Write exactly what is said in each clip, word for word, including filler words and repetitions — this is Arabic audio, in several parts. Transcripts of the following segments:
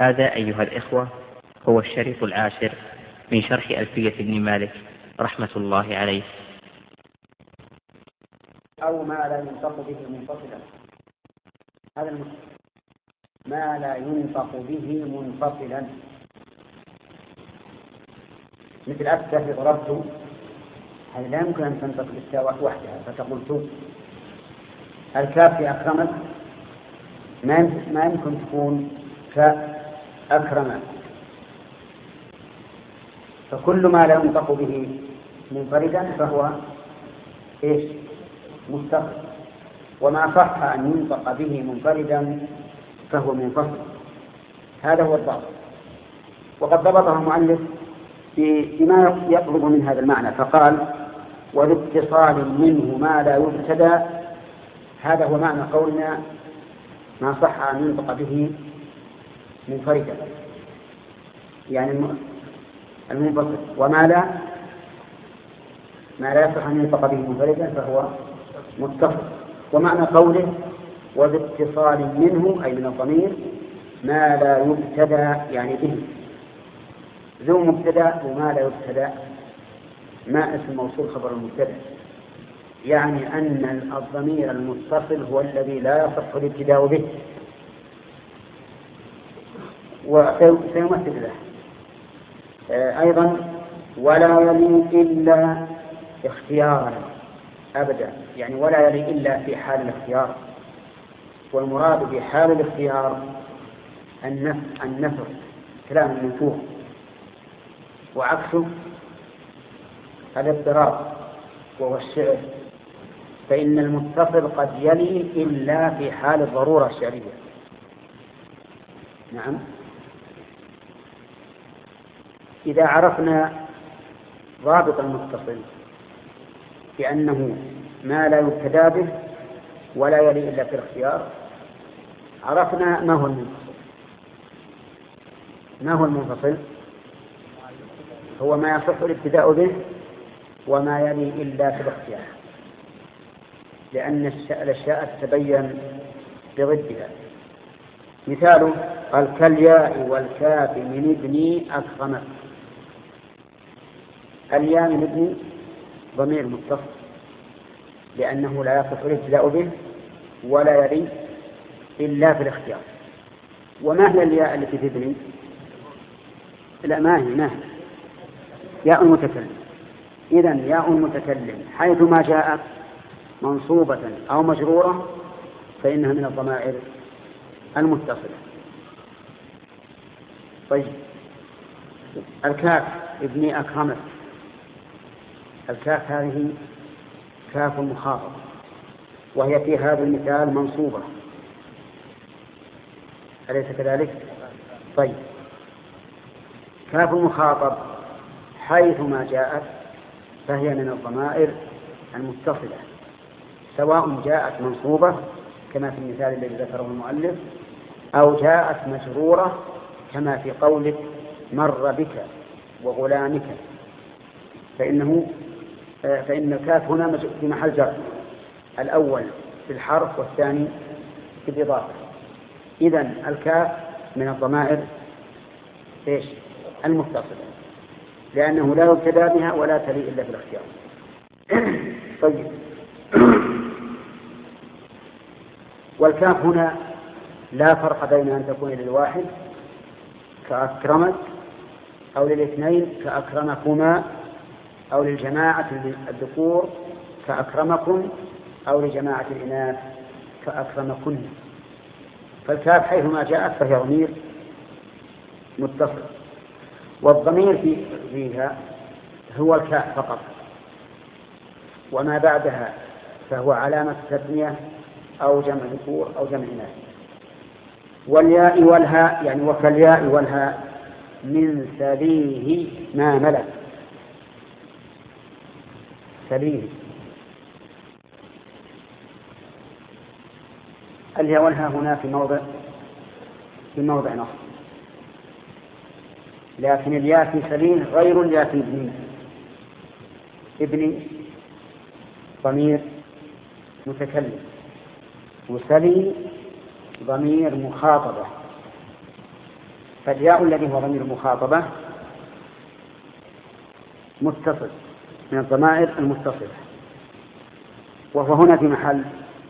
هذا أيها الإخوة هو الشريط العاشر من شرح ألفية ابن مالك رحمة الله عليه. أو ما لا ينطق به منفصلا، هذا المثل ما لا ينطق به منفصلا، مثل أفتح ضربت، هذا لا يمكن أن تنطق بالتاء وحدها فتقول تو. الكاف في أكرمت ما يمكن تكون كأكرم، فكل ما لا ينطق به منفردا فهو إيش؟ مستقل، وما صح أن ينطق به منفردا فهو منفصل. هذا هو الضابط، وقد ضبطه المؤلف بما يطلب من هذا المعنى، فقال والاتصال منه ما لا يبتدى. هذا هو معنى قولنا ما صح أن ينطق به منفردا، يعني المنفصل، وما لا ما لا يصح أن ينطق به منفردا فهو متصل. ومعنى قوله والاتصال منه أي من الضمير ما لا يبتدى، يعني به ذو مبتدأ وما لا يبتدأ ما اسم موصول خبر المبتدأ، يعني أن الضمير المتصل هو الذي لا يصح الابتداء به، وسيمثل له أيضا ولا يلي إلا اختيارا أبدا، يعني ولا يلي إلا في حال الاختيار، والمراد بحال الاختيار النفر كلام المنفوخ، وعكسه الاضطراب وهو الشعر، فإن المتصل قد يلي إلا في حال الضرورة الشعرية. نعم، إذا عرفنا ضابط المتصل بأنه ما لا يبتدى به ولا يلي إلا في الاختيار، عرفنا ما هو المنفصل. ما هو المنفصل؟ هو ما يصح الابتداء به وما يلي إلا في الاختيار، لأن الأشياء تتبين بضدها. مثاله قال كالياء والكاف من ابني أكرمت. الياء من ابني ضمير متصل لأنه لا يصح الابتداء به ولا يلي إلا في الاختيار. وما هي الياء التي في ابني؟ لا، ما هي ما هي ياء المتكلم. إذن ياء المتكلم حيثما جاءت منصوبة أو مجرورة فإنها من الضمائر المتصلة. طيب، الكاف ابني أكرمت، الكاف هذه كاف مخاطب، وهي في هذا المثال منصوبة، أليس كذلك؟ طيب، كاف المخاطب حيثما جاءت فهي من الضمائر المتصلة، سواء جاءت منصوبة كما في المثال الذي ذكره المؤلف أو جاءت مجرورة كما في قولك مر بك وغلامك، فإنه فإن الكاف هنا في محل جر، الأول في الحرف والثاني في الإضافة. إذن الكاف من الضمائر إيش؟ المتصلة، لأنه لا يبتدى بها ولا تلي إلا في الاختيار. طيب، والكاف هنا لا فرق بين أن تكون للواحد كأكرمت أو للاثنين كأكرمكما أو للجماعة الذكور كأكرمكم أو لجماعة الإناث كأكرمكن. فالكاف حيثما جاءت فهي ضمير متصل، والضمير فيها هو الكاف فقط، وما بعدها فهو علامة تثنية أو جمع ذكور أو جمع إناث. والياء والهاء، يعني وكالياء والهاء من سليه ما ملك. سليه، الياء والهاء هنا في موضع في موضع نصب، لكن الياء في سليه غير الياء في ابني. ابني ضمير متكلم، وسلي ضمير مخاطبة. فالياء الذي هو ضمير المخاطبة متصل من الضمائر المتصلة، وهو هنا في محل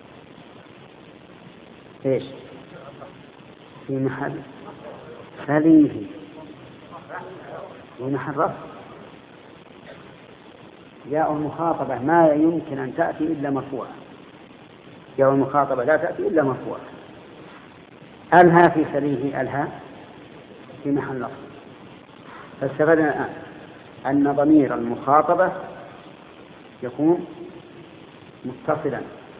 ايش؟ في محل سليه، في محل رفع. ياء المخاطبة ما يمكن أن تأتي إلا مرفوعة، ياء المخاطبة لا تأتي إلا مرفوعة. ألها في سليه، ألها في محل رفع. فاستفدنا الآن أن ضمير المخاطبة يكون متصلا،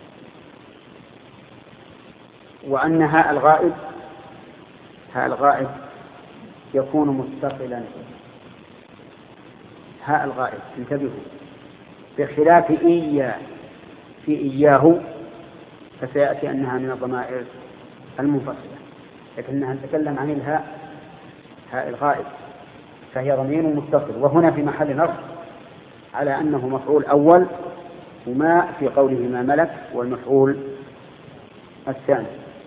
وأن هاء الغائب هاء الغائب يكون متصلا. هاء الغائب انتبهوا، بخلاف إياه في إياه فسيأتي أنها من الضمائر المنفصلة، لكنها نتكلم عن الهاء هاء الغائب فهي ضمير متصل، وهنا في محل نصب على أنه مفعول أول، وما في قوله ما ملك والمفعول الثاني.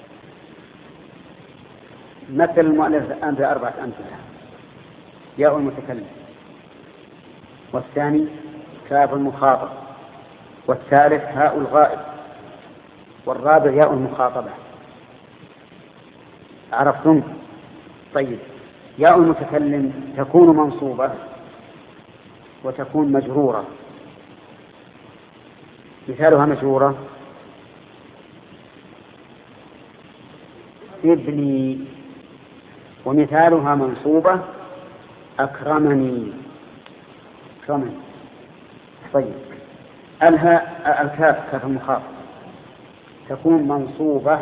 مثل المؤلف الآن بأربعة أمثلة: ياء المتكلم، والثاني كاف المخاطب، والثالث هاء الغائب، والرابع ياء المخاطبة. عرفتم؟ طيب، ياء المتكلم تكون منصوبة وتكون مجرورة. مثالها مجرورة: ابني. ومثالها منصوبة: أكرمني. أكرمني. طيب، الهاء الكاف كاف المخاطب تكون منصوبة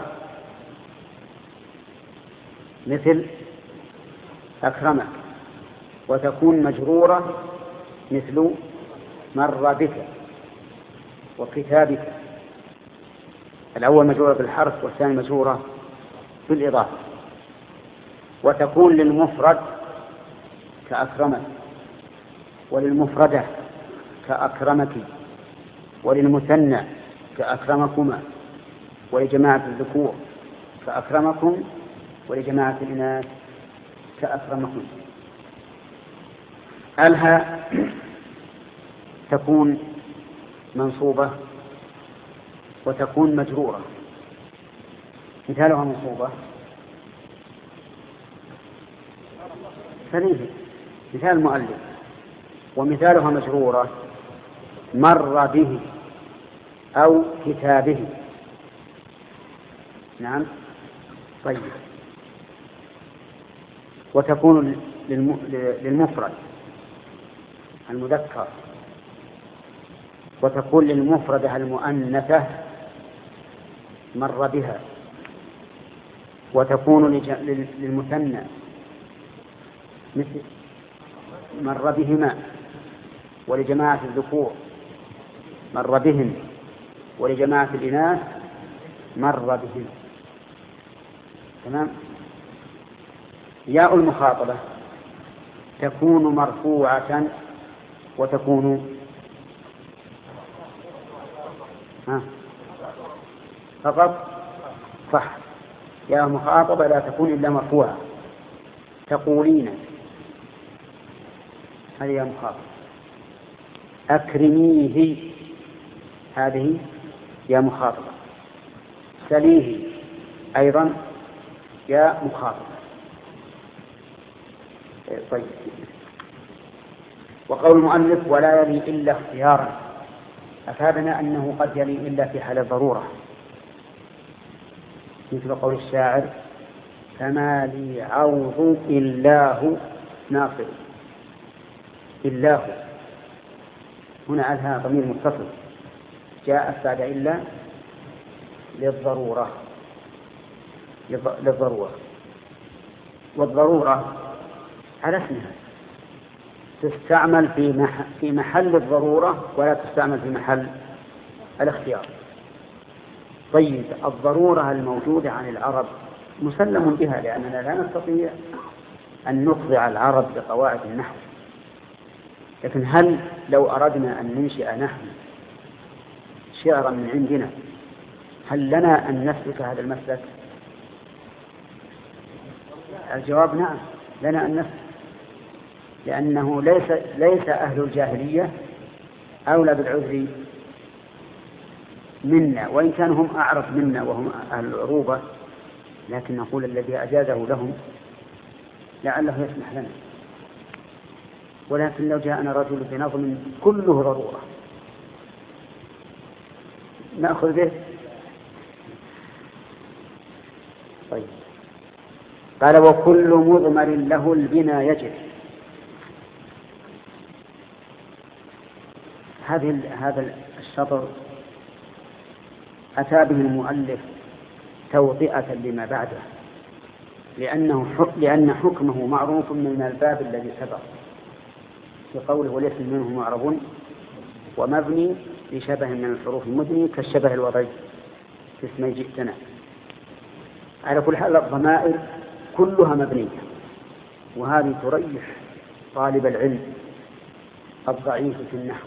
مثل أكرمك، وتكون مجرورة مثل مر بك وكتابك. الأول مجرورة بالحرف والثاني مجرورة بالإضافة. وتكون للمفرد كأكرمك، وللمفردة كأكرمك، وللمثنى كأكرمكما، ولجماعة الذكور كأكرمكم، ولجماعة الإناث كأكرمكم. الها تكون منصوبة وتكون مجرورة. مثالها منصوبة سليه، مثال المؤلف. ومثالها مجرورة: مر به أو كتابه. نعم. طيب، وتكون للمفرد المذكر، وتكون للمفردة المؤنثة مر بها، وتكون للمثنى مثل مر بهما، ولجماعة الذكور مر بهم، ولجماعة الإناث مر بهم. تمام. ياء المخاطبة تكون مرفوعة وتكون ها فقط صح. ياء المخاطبة لا تكون إلا مرفوعة. تقولين، هذه ياء مخاطبة. أكرميه، هذه ياء مخاطبة. سليه أيضا ياء مخاطبة. طيب، وقول المؤلف ولا يلي إلا اختيارا أفادنا أنه قد يلي إلا في حال الضرورة، مثل قول الشاعر: فما لي عوض إلاه ناصر. إلاه هنا ألها ضمير متصل جاءت بعد إلا للضرورة للضرورة والضرورة على اسمها تستعمل في في محل الضرورة ولا تستعمل في محل الاختيار. طيب، الضرورة الموجودة عن العرب مسلم بها، لأننا لا نستطيع أن نخضع العرب بقواعد النحو. لكن هل لو أردنا أن ننشئ نحن شعرا من عندنا هل لنا أن نسلك هذا المسلك؟ الجواب نعم. لنا أن نسكت، لأنه ليس ليس أهل الجاهلية أولى بالعذر منا، وإن كانوا هم أعرف منا وهم أهل العروبة، لكن نقول الذي أجازه لهم لعله يسمح لنا. ولكن لو جاءنا رجل بنظم كله ضرورة نأخذ به. طيب، قال وكل مضمر له البنا يجب. هذه هذا الشطر أتى به المؤلف توطئة لما بعده، لأنه لأن حكمه معروف من الباب الذي سبق في قوله وليس منه معرب ومبني لشبه من الحروف المدني كالشبه الوضعي في اسمي جئتنا. على كل حال الضمائر كلها مبنية، وهذه تريح طالب العلم الضعيف في النحو،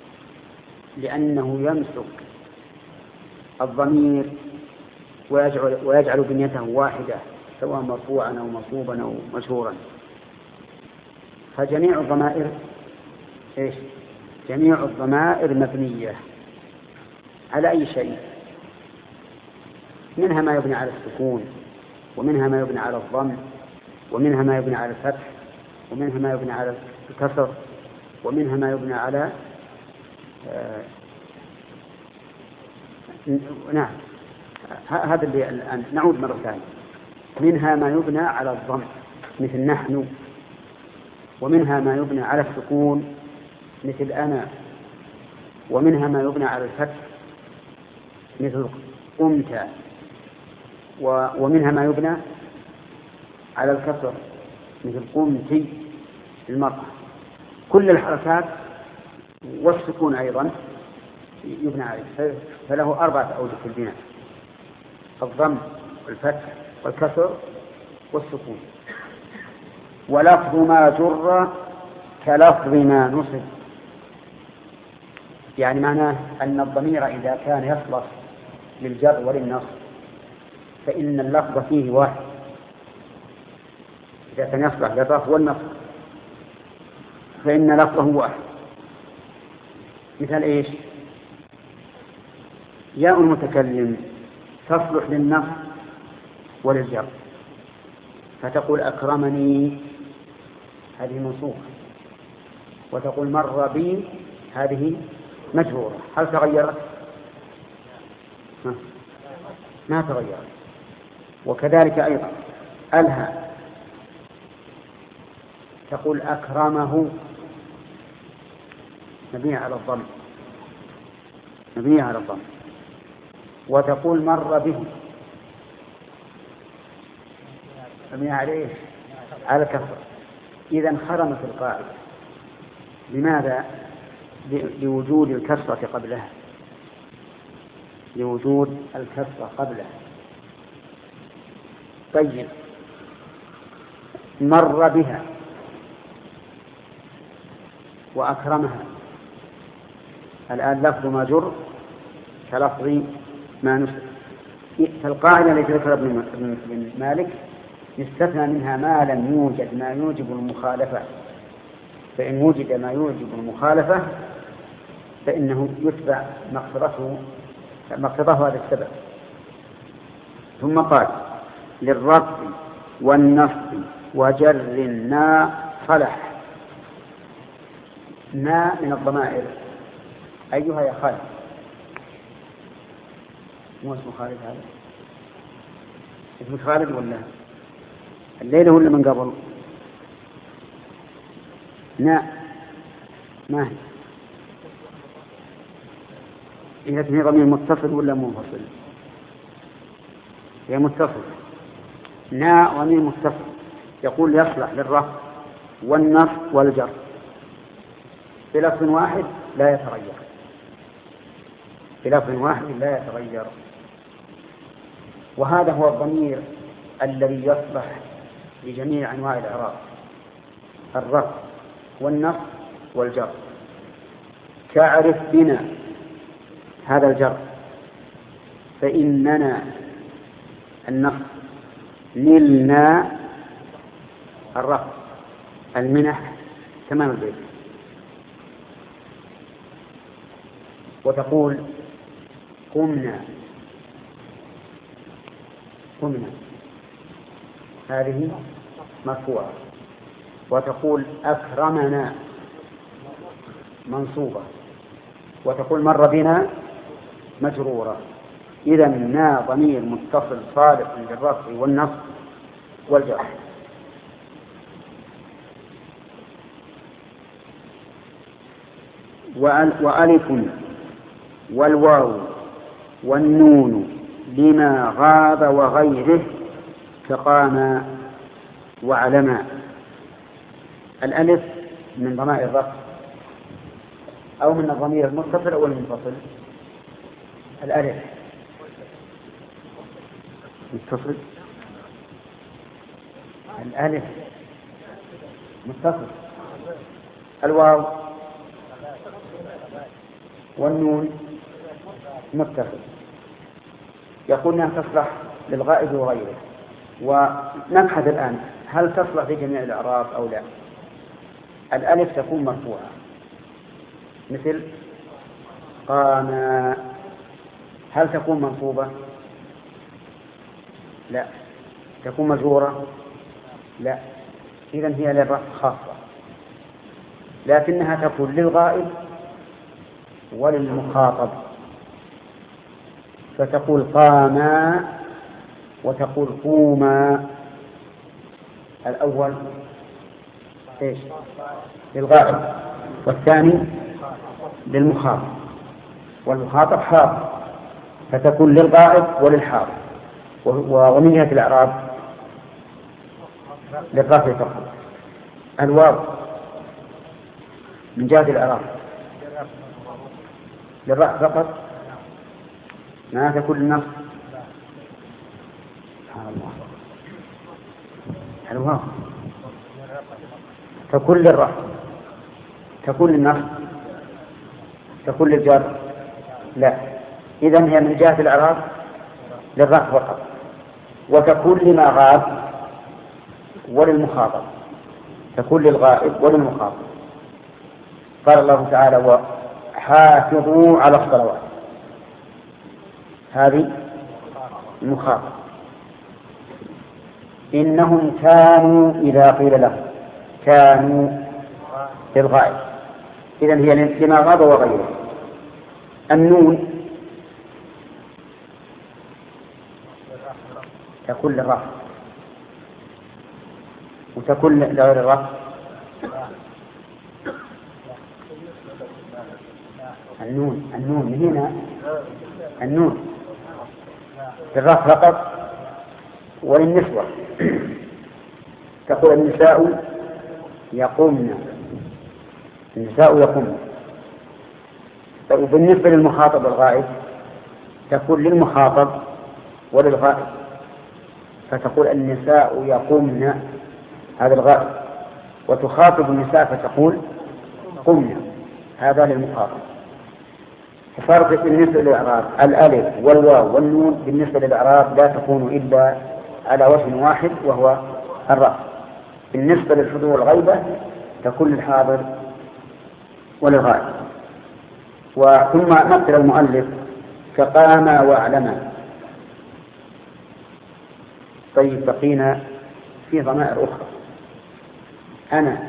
لأنه يمسك الضمير ويجعل, ويجعل بنيته واحدة سواء مرفوعا أو منصوبا أو مجرورا. فجميع الضمائر إيش؟ جميع الضمائر مبنية على أي شيء، منها ما يبني على السكون، ومنها ما يبني على الضم، ومنها ما يبني على الفتح، ومنها ما يبني على الكسر، ومنها ما يبني على آه نعم هذا اللي الآن نعود مرة ثانية. منها ما يبنى على الضم مثل نحن، ومنها ما يبنى على السكون مثل أنا، ومنها ما يبنى على الفتح مثل قمت، ومنها ما يبنى على الكسر مثل قمت المرأة. كل الحركات والسكون أيضا يبنى عليه، فله أربعة أوجه في البناء: الضم والفتح والكسر والسكون. ولفظ ما جر كلفظ ما نصب، يعني معناه أن الضمير إذا كان يصلح للجر وللنصب فإن اللفظ فيه واحد، إذا كان يصلح للرفع والنصب فإن لفظه واحد. مثل إيش؟ ياء المتكلم تصلح للنصب وللجر، فتقول أكرمني هذه منصوبة، وتقول مر بي هذه مجرورة. هل تغيرت؟ ما تغيرت. وكذلك أيضا ألهى تقول أكرمه مبني على الضم مبني على الضم وتقول مر به مبني عليه على الكسر. إذا انخرمت القاعدة. لماذا؟ لوجود الكسرة قبلها لوجود الكسرة قبلها. طيب، مر بها وأكرمها، الآن لفظ ما جر كلفظ ما نسب. فالقاعدة التي ذكرها ابن مالك يستثنى منها ما لم يوجد ما يوجب المخالفة، فإن وجد ما يوجب المخالفة فإنه يتبع مقصده مقصده هذا السبب. ثم قال للرفع والنصب وجر نا صلح. نا من الضمائر أيها يا خالد؟ مو اسم خالد هذا؟ اسم خالد ولا الليلة ولا من قبل؟ نا ما هي؟ إذا كان ضمير متصل ولا منفصل؟ هي متصل. نا ضمير متصل يقول يصلح للرفع والنصب والجر بلفظ واحد لا يتغير بلفظ واحد لا يتغير وهذا هو الضمير الذي يصلح لجميع أنواع الإعراب: الرفع والنصب والجر. تعرف بنا هذا الجر، فإننا النصب، نلنا الرفع المنح تمام البيت. وتقول قمنا قمنا هذه مرفوعة. وتقول أكرمنا منصوبة. وتقول مر بنا مجرورة. إذا نا ضمير متصل صالح للرفع والنصب والجر. وألف والواو والنون لما غاب وغيره كقام وعلما. الألف من ضمائر الرفع أو من الضمير المتصل أو المنفصل. الألف متصل. الألف متصل. الواو والنون متصل. يقول أنها تصلح للغائب وغيره. ونبحث الآن هل تصلح في جميع الأعراب أو لا. الألف تكون مرفوعة مثل قام. هل تكون منصوبة؟ لا. تكون مجرورة؟ لا. إذن هي للرفع خاصة، لكنها تكون للغائب وللمخاطب. فتقول قاما وتقول قوما. الأول إيش؟ للغائب، والثاني للمخاطب، والمخاطب حاضر، فتكون للغائب وللحاضر. ومن جهة الإعراب للرفع فقط. الواو من جهة الإعراب للرفع فقط، ما تكون للنصب. سبحان الله. الواو تكون للرفع، تكون للنصب، تكون للجر. لا. إذن هي من جهة الإعراب للرفع فقط، وتكون لما غاب وللمخاطب، تكون للغائب وللمخاطب. قال الله تعالى وحافظوا على الصلوات. هذه المخاطب. إنهم كانوا إذا قيل لهم كانوا للغائب، إذن هي لما غاب وغيره. النون تكون للرفع وتكون لغير الرفع. النون النون هنا النون للرفع فقط وللنسوة. تقول النساء يقومن، النساء يقومن. وبالنسبة للمخاطب الغائب تكون للمخاطب وللغائب، فتقول النساء يقومن، هذا الغائب، وتخاطب النساء فتقول قمن، هذا للمخاطب. ففرق بالنسبة للإعراب الألف والواو والنون بالنسبة للإعراب لا تكون إلا على وجه واحد وهو الرفع. بالنسبة للحضور والغيبة تكون للحاضر وللغائب. وثم مثل المؤلف كقام وأعلم. طيب بقينا في ضمائر أخرى. أنا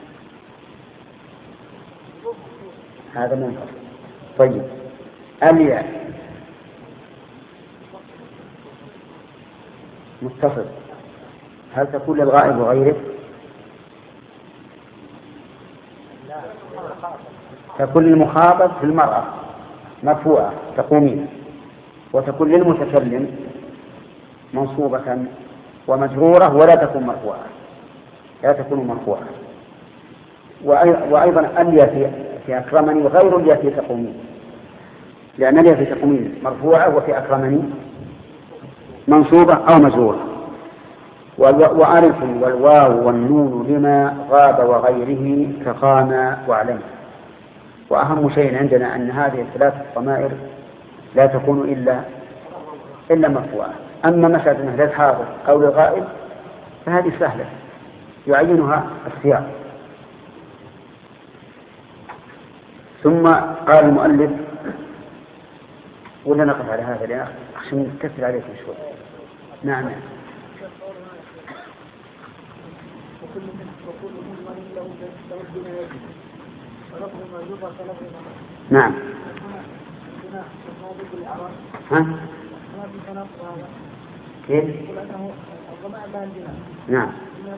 هذا منفصل. طيب الياء متصل، هل تكون للغائب وغيره؟ تكون للمخاطب في المرأة مرفوعة تقومين، وتكون للمتكلم منصوبة ومجرورة ولا تكون مرفوعة، لا تكون مرفوعة. وأيضا الياء في أكرمني وغير الياء في تقومين، لأن الياء في تقومين مرفوعة وفي أكرمني منصوبة أو مجرورة. وألف والواو والنون لما غاب وغيره كقام وعلم. وأهم شيء عندنا أن هذه الثلاث ضمائر لا تكون إلا إلا مرفوعة. أما مسألة أنها للحاضر أو للغائب فهذه سهلة، يعينها السياق. ثم قال المؤلف، ولا نقف على هذا لأ عشان نكثر عليكم شوي. نعم نعم ها؟ كيف؟ نعم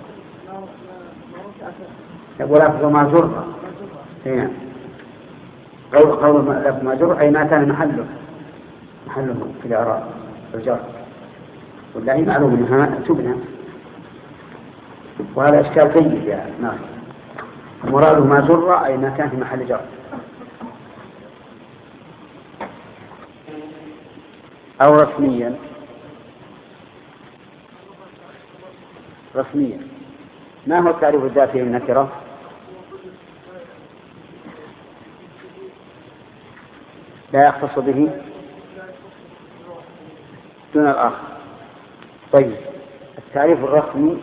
ولفظ ما جر. نعم قول قول لفظ ما جر أي ما كان محله محله في الإعراب الجر، والله معلوم أنها تبنى، وهذا إشكال جيد يا ناصر. المراد ما جر أي ما كان في محل جر. أو رسميا. رسميا ما هو التعريف الذاتي للنكرة؟ لا يختص به دون الآخر. طيب التعريف الرسمي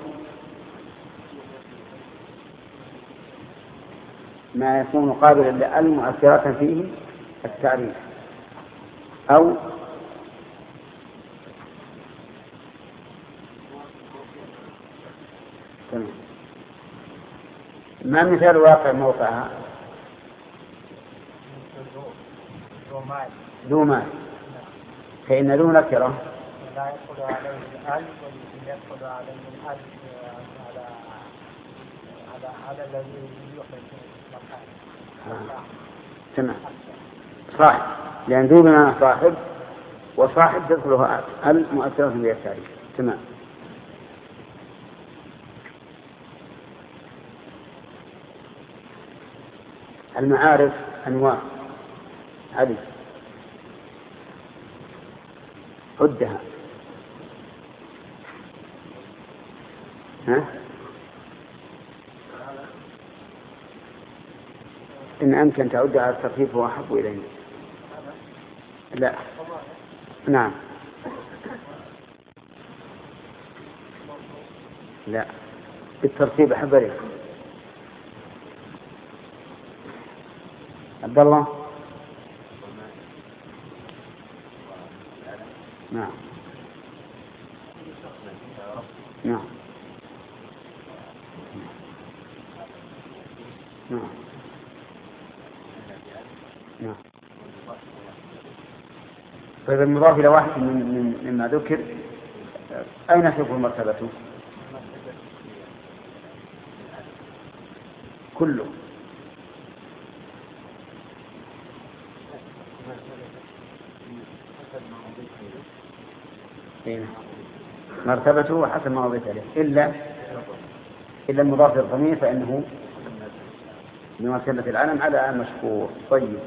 ما يكون قابلا لأل مؤثرة فيه التعريف، أو ما مثال واقع موقعها؟ ذو مال، فإن ذو نكرة لا يدخل عليه الألف، ولكن يدخل عليه الألف على على على الذي يخرج مكانه. تمام صاحب، لأن ذو بمعنى صاحب، وصاحب تدخلها ال مؤثرة بها التعريف. تمام. المعارف أنواع عدد عدها. ها؟ إن أمكن تعد على الترتيب هو أحب إلينا. لا نعم لا بالترتيب أحب إلينا. عبد الله. نعم نعم نعم نعم. طيب المضاف إلى واحد من من مما ذكر أين تكون مرتبته؟ كله. مرتبته حسب ما وضعت عليه، إلا إلا المضاف للضمير فإنه بمرتبة العلم على المشكور. طيب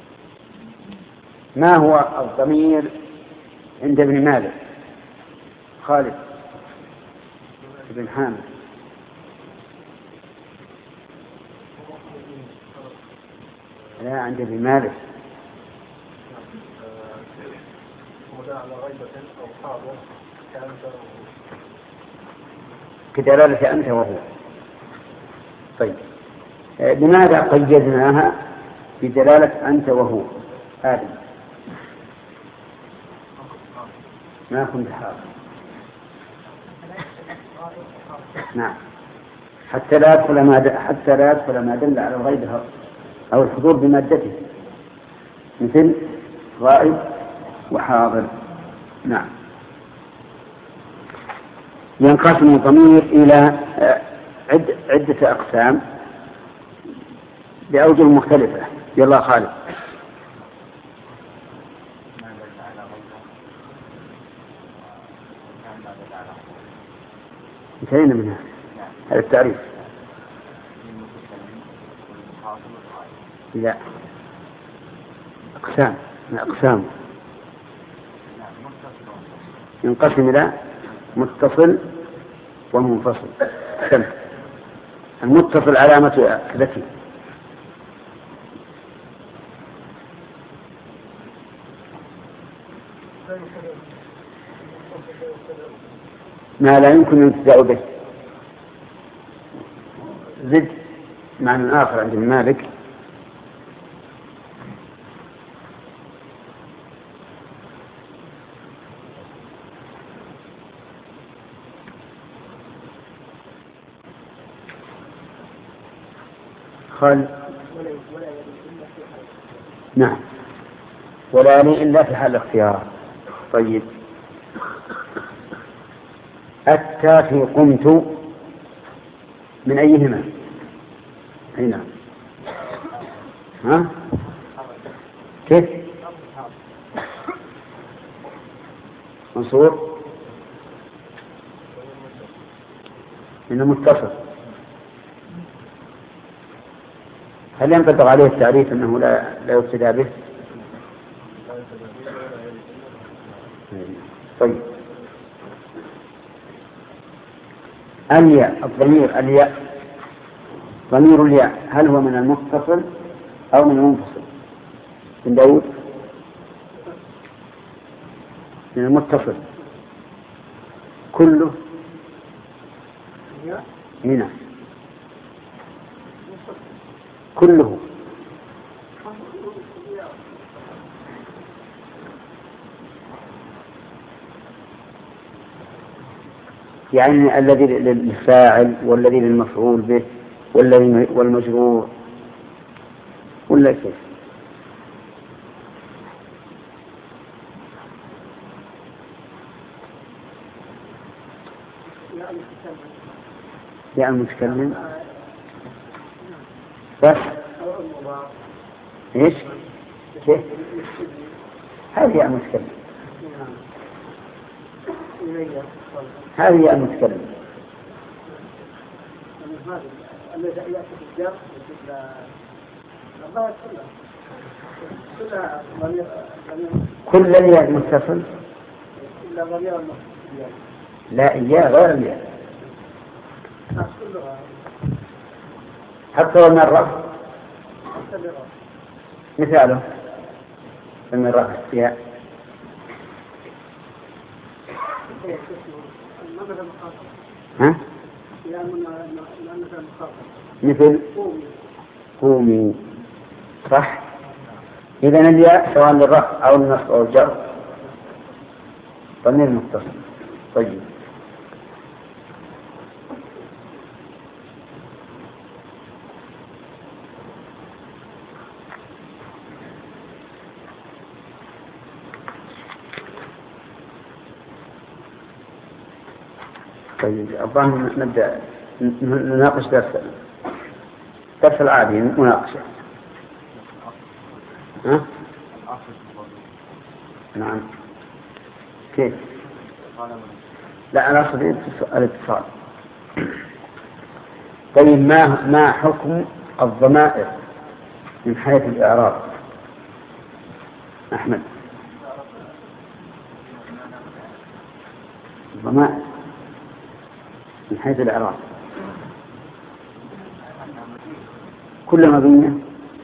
ما هو الضمير عند ابن مالك؟ خالد بن حامد. لا عند ابن مالك كدلالة أنت وهو. طيب لماذا قيدناها بدلالة أنت وهو؟ هذه ما كنت حاضر. نعم حتى لا يدخل ما حتى لا يدخل ما دل على الغيب أو الحضور بمادته، مثل غائب وحاضر. نعم. ينقسم الضمير إلى عدة أقسام بأوجه مختلفة. يلا خالد. انتهينا منها هذا التعريف. لا أقسام أقسام ينقسم إلى متصل ومنفصل. سمع. المتصل علامة ذكي، ما لا يمكن الانتفاع به زد معنى آخر عند مالك خل نعم ولا لي إلا في حال الاختيار. طيب التافي قمت من أيهما؟ أي نعم. ها كيف منصور إنه متصل. هل ينطبق عليه التعريف أنه لا لا يبتدى به؟ طيب الياء الضمير الياء ضمير الياء هل هو من المتصل أو من المنفصل؟ من داود من المتصل كله هنا كله يعني الذي للفاعل والذي للمفعول به والذي والمجرور ولا كيف؟ يعني المتكلم بس ايش؟ كيف؟ هذه يعني المتكلم هذه يعني المتكلم كل الياء متصل لا إياه غير الياء حتى من الرفع مثاله من الرفع ياء ها مثل قومي صح. إذن الياء سواء للرفع أو النصب أو الجر ضمير متصل. طيب طيب الظاهر نبدأ نناقش درس درس العادي مناقشة. ها؟ نعم كيف؟ لا أنا أقصد الاتصال. طيب ما ما حكم الضمائر من حيث الإعراب؟ أحمد الضمائر من حيث الإعراب كل مبنية.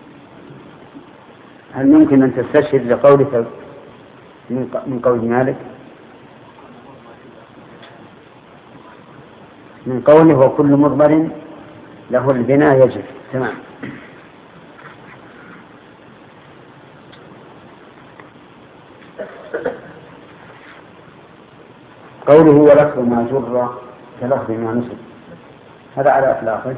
هل ممكن أن تستشهد لقولك من قول مالك من قوله وكل مضمر له البناء يجب؟ تمام. قوله ولفظ ما جر كلفظ ما نصب هذا على إطلاقه.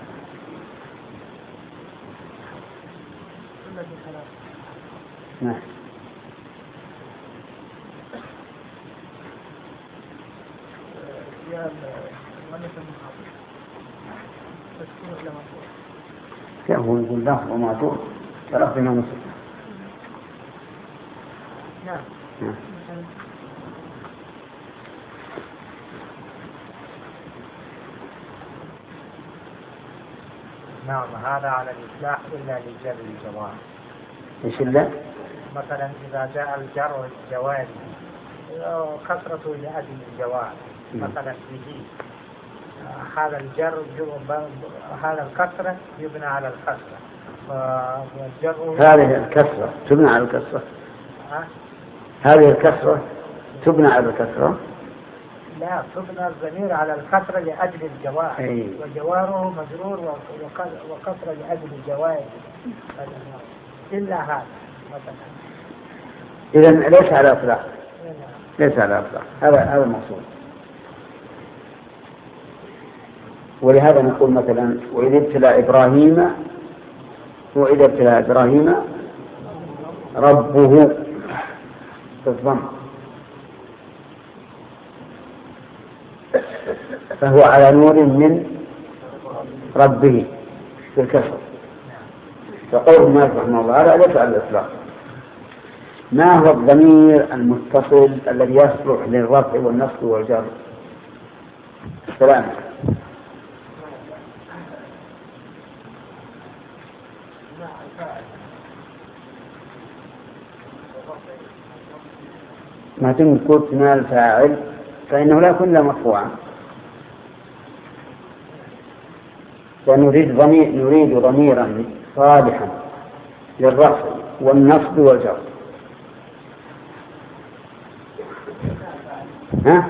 نعم هو يقول لفظ ما جر كلفظ ما نصب. نعم نعم هذا على الإصلاح إلا لجر الجواب. إيش إلا؟ مثلا إذا جاء الجر الجواب كثرته لأجل الجواب مثلا به هذا الجر هذا الكسرة يبنى على الكسرة هذه الكسرة تبنى على الكسرة هذه الكسرة تبنى على الكسرة لا، تبنى الضمير على الكسرة لأجل الجوار، أي. وجواره مجرور وكسرة لأجل الجوار إلا هذا مثلا. إذا ليس على إطلاق، ليس على إطلاق، هذا هذا المقصود. ولهذا نقول مثلا وإذ ابتلى إبراهيم وإذ ابتلى إبراهيم ربه بالضم، فهو على نور من ربه بالكسر. فقول مالك رحمه الله هذا ليس على الإطلاق. ما هو الضمير المتصل الذي يصلح للرفع والنصب والجر؟ السلام. ما تنقل تنال فاعل فإنه لا يكون لا مرفوعا، ونريد ضمير نريد ضميرا صالحا للرفع والنصب والجر. ها؟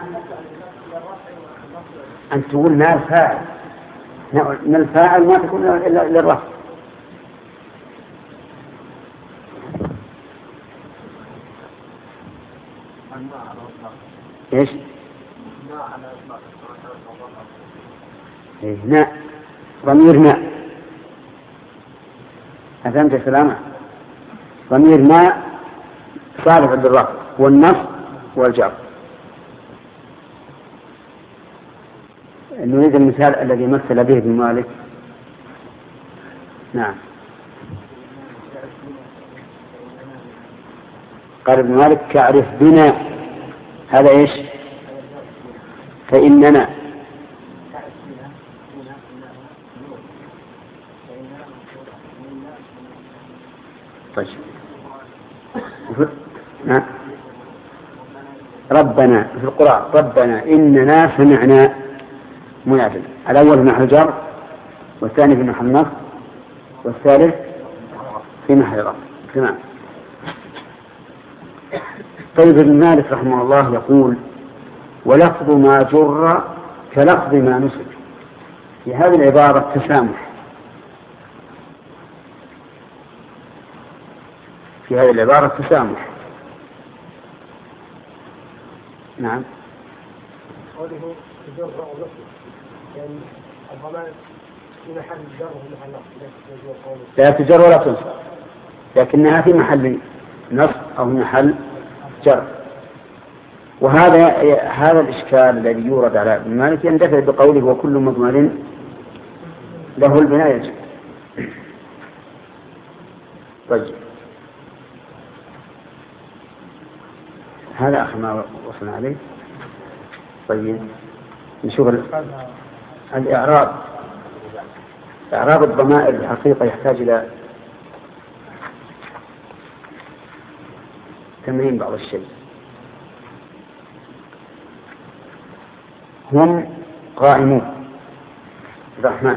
أن تقول نال فاعل، من الفاعل ما تكون إلا للرفع. إيش؟ إيه ناء، ضمير ناء. أفهمت سلامة؟ ضمير ناء صالح للرفع والنصب والجر. نريد المثال الذي مثل به ابن مالك. نعم. قال ابن مالك كعرف بنا، هذا ايش؟ فإننا. طيب. نعم. ربنا في القرآن ربنا إننا سمعنا مناديا، الأول في محل جر والثاني في محل نصب والثالث في محل رفع. تمام. طيب ابن مالك رحمه الله يقول ولفظ ما جر كلفظ ما نسب. في هذه العبارة تسامح، في هذه العبارة تسامح. نعم. قوله تجر أو نصب، يعني الضمان في محل الجر وفي محل نصب. لا تجر ولا تنصب، لكنها في محل نصب أو محل جر. وهذا هذا الإشكال الذي يورد على ابن مالك يندفع بقوله وكل مضمر له البناء يجب. طيب هذا آخر ما وصلنا عليه. طيب نشوف الإعراب. إعراب الضمائر الحقيقة يحتاج إلى تمرين بعض الشيء. هم قائمون الرحمن.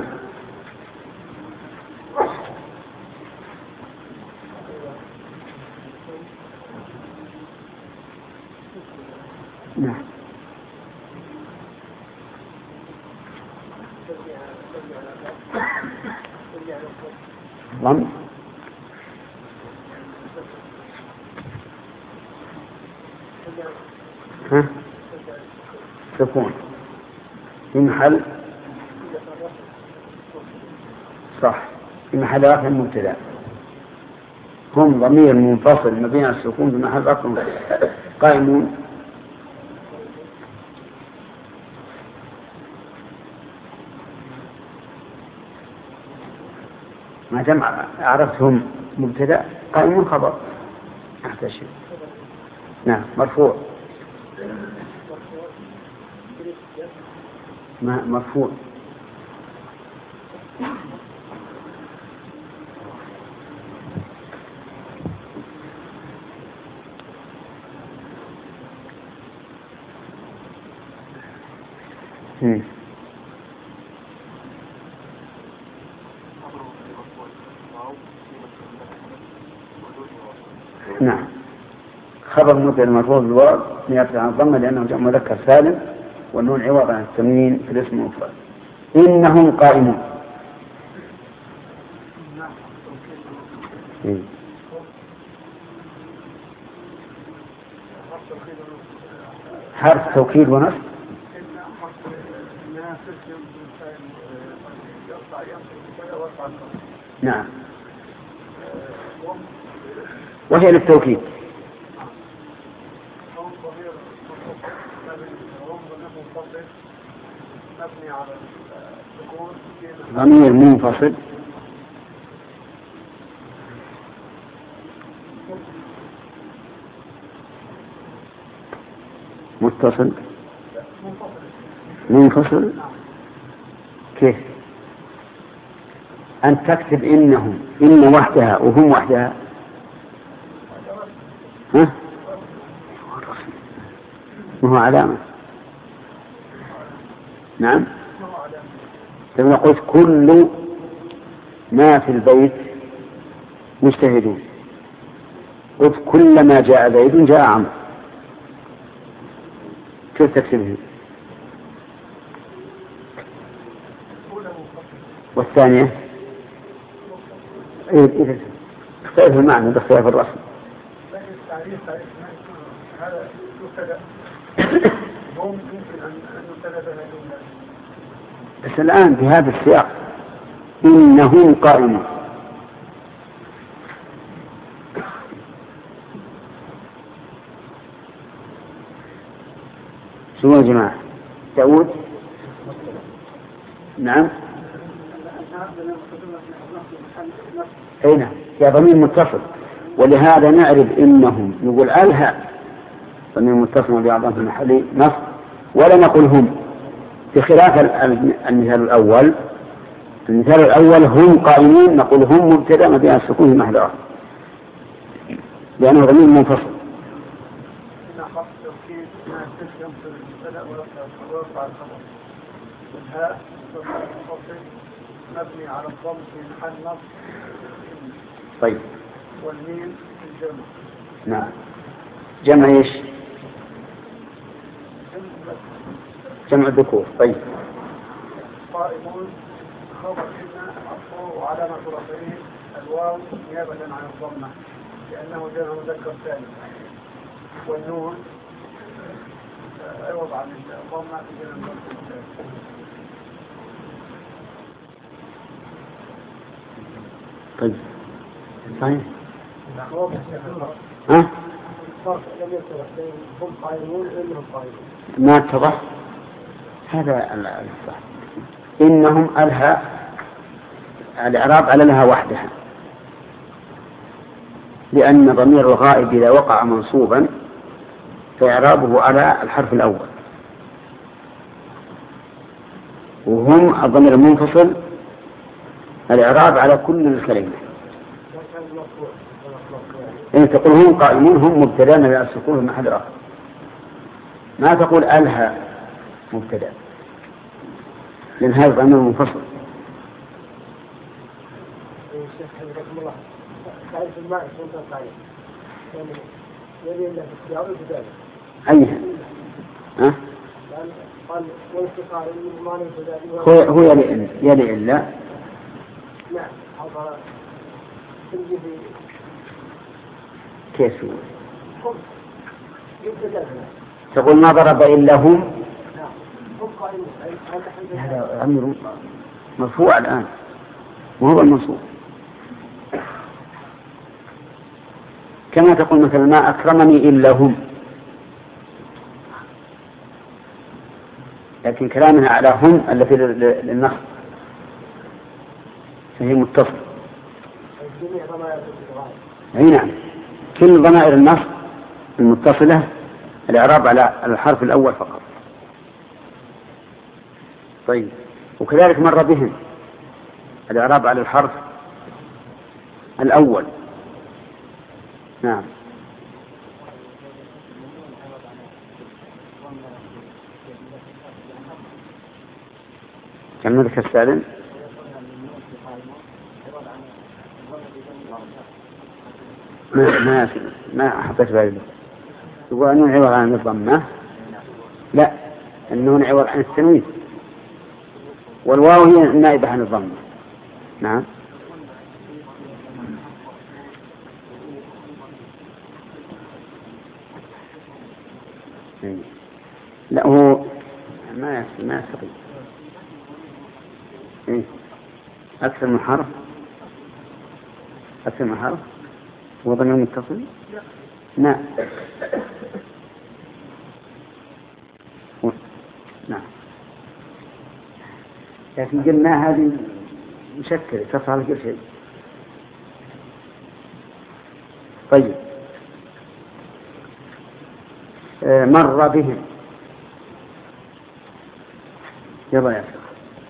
نعم. ضم ها سكون في محل صح في محل رفع مبتدأ. هم ضمير منفصل مبني على السكون في محل رفع مبتدأ. قائمون ما دام عرفتهم مبتدأ قائمون خبر أحسن شيء. نعم. مرفوع ما مرفوع هم. نعم. خبر مبتدأ مرفوع بالواو نيابة عن الضمة لأنه جمع مذكر سالم والنون عوض عن التنوين في الاسم المفرد. إنهم قائمون. حرف توكيد ونصب. نعم، وهي للتوكيد. ضمير منفصل متصل منفصل. كيف أن تكتب إنهم إن وحدها وهم وحدها؟ ها؟ ما هو علامة. نعم، لما قلت كل ما في البيت مجتهدون، قلت كلما جاء زيد جاء عمرو، كيف تكتبه؟ والثانية إذا اختلف المعنى باختلاف الرسم. بس الآن في هذا السياق إنهم قائمون. شو يا جماعة؟ داود؟ نعم، أين يا ضمير متصل، ولهذا نعرف إنهم نقول ألها ضمير متصل بأعضاء في المحل نصب، ولا نقول هم، بخلاف المثال الأول. المثال الأول هم قائمون نقول هم مبتدأ مبني السكون في محل رفع لأنه ضمير منفصل. مبني على الضم في محل نصب. طيب، والميم الجمع. نعم، جمع ايش؟ جمع الذكور. طيب، قائمون خبر إن مرفوع وعلامة رفعه الواو نيابة عن الضمة لأنه جمع مذكر ثاني، والنون عوض عن الضمة في جمع مذكر ثاني. طيب، صحيح. ها؟ ما اتضح هذا الصح. إنهم ألها الإعراب على لها وحدها، لأن ضمير الغائب إذا وقع منصوبا فإعرابه على الحرف الأول، وهم الضمير المنفصل الإعراب على كل الكلمة. إن تقول هم قائمون هم مبتدأ مبني على السكون في محل رفع، ما تقول ألها مبتدأ لأن هذا ضمير منفصل. أيها ها؟ هو هو يلي يلي إلا كيف هو؟ تقول ما ضرب إلا هم، هذا أمر مرفوع الآن وهو المنصوب. كما تقول مثلا ما أكرمني إلا هم، لكن كلامنا على هم التي للنصب فهي متصل. أي نعم، كل ضمائر النصب المتصلة الإعراب على الحرف الأول فقط. طيب، وكذلك مر بهم الإعراب على الحرف الأول. نعم، كم نذكر السالم؟ ما ما ما حطيت بالي. يقول أنه عوض عن الضمة. لا، النون عوض عن التنوين، والواو هي النائبة عن الضمة. نعم. لا هو ما ما يستطيع إيه؟ أكثر من حرف، أكثر من حرف وضمير متصل. نعم. نعم. لكن قلنا هذه مشكلة تصل كل شيء. طيب آه مر بهم. يلا يا شيخ.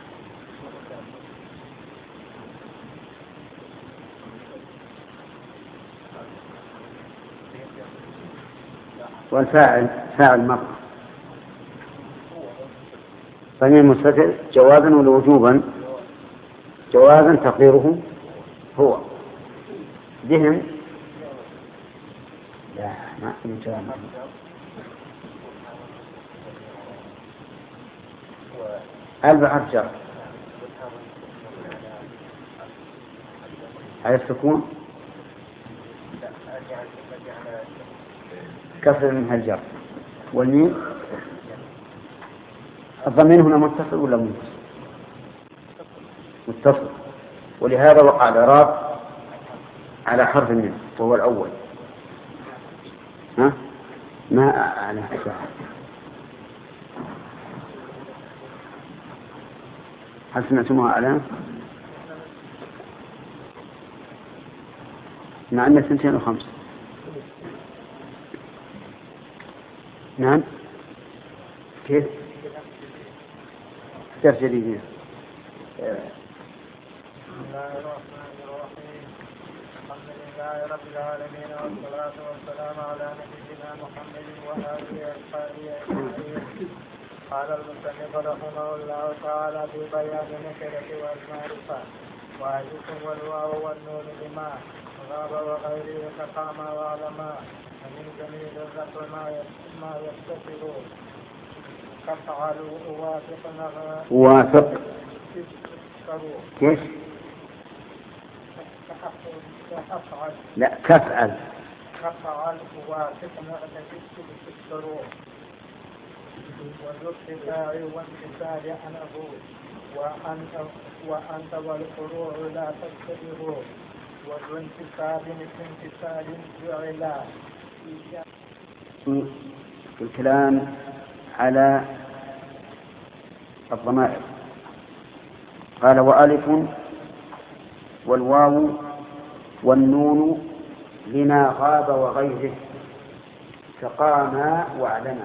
والفاعل فاعل مر ضمير مستتر جوازا ولا وجوبا؟ جوازا تقديره هو. بهم لا ما في جواب. البحر جر على السكون كسر منها الجر. والميم الضمير هنا متصل ولا منفصل؟ متصل، ولهذا وقع الإعراب على حرف الميم وهو الأول. ها ما على حساب. هل سمعتموها على مع أن سنتين وخمس؟ نعم. كيف ترجلين؟ بسم الله الرحمن الرحيم. الحمد لله رب العالمين، والصلاة والسلام على نبينا محمد وآله وصحبه أجمعين. قال المصنف رحمه الله تعالى في بيان النكرة والمعرفة: وأجلكم والواو والنون لما غاب وغيره كقام وعلما، ومن جميل الرفع ما يتصل كفعل وافق وافق كيف؟ لا كفعل كفعل وافق نغتسل بالسرور، والارتفاع والانكسار عن أبوه، وأنت, وأنت والفروع لا تكتبه، والانتصاب مثل انتصال جعلا. في الكلام على الضمائر قال: وألف والواو والنون لما غاب وغيره كقاما وعلما.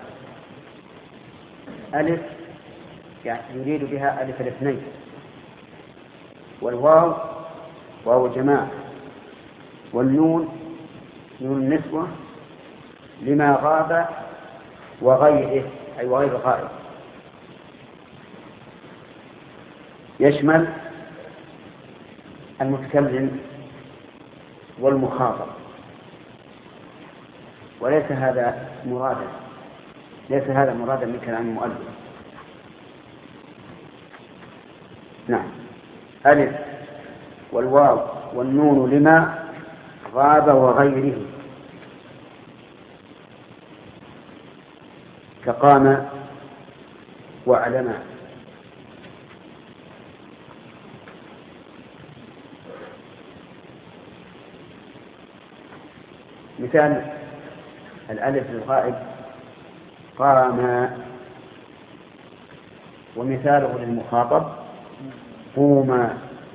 ألف يعني يريد بها ألف الاثنين، والواو واو الجماعة، والنون نون النسوة لما غاب وغيره أي وغير غائب، يشمل المتكلم والمخاطب، وليس هذا مرادا ليس هذا مرادا من كلام المؤلف. نعم. ألف والواو والنون لما غاب وغيره كقام وعلما. مثال الألف للغائب قام، ومثاله للمخاطب قوما،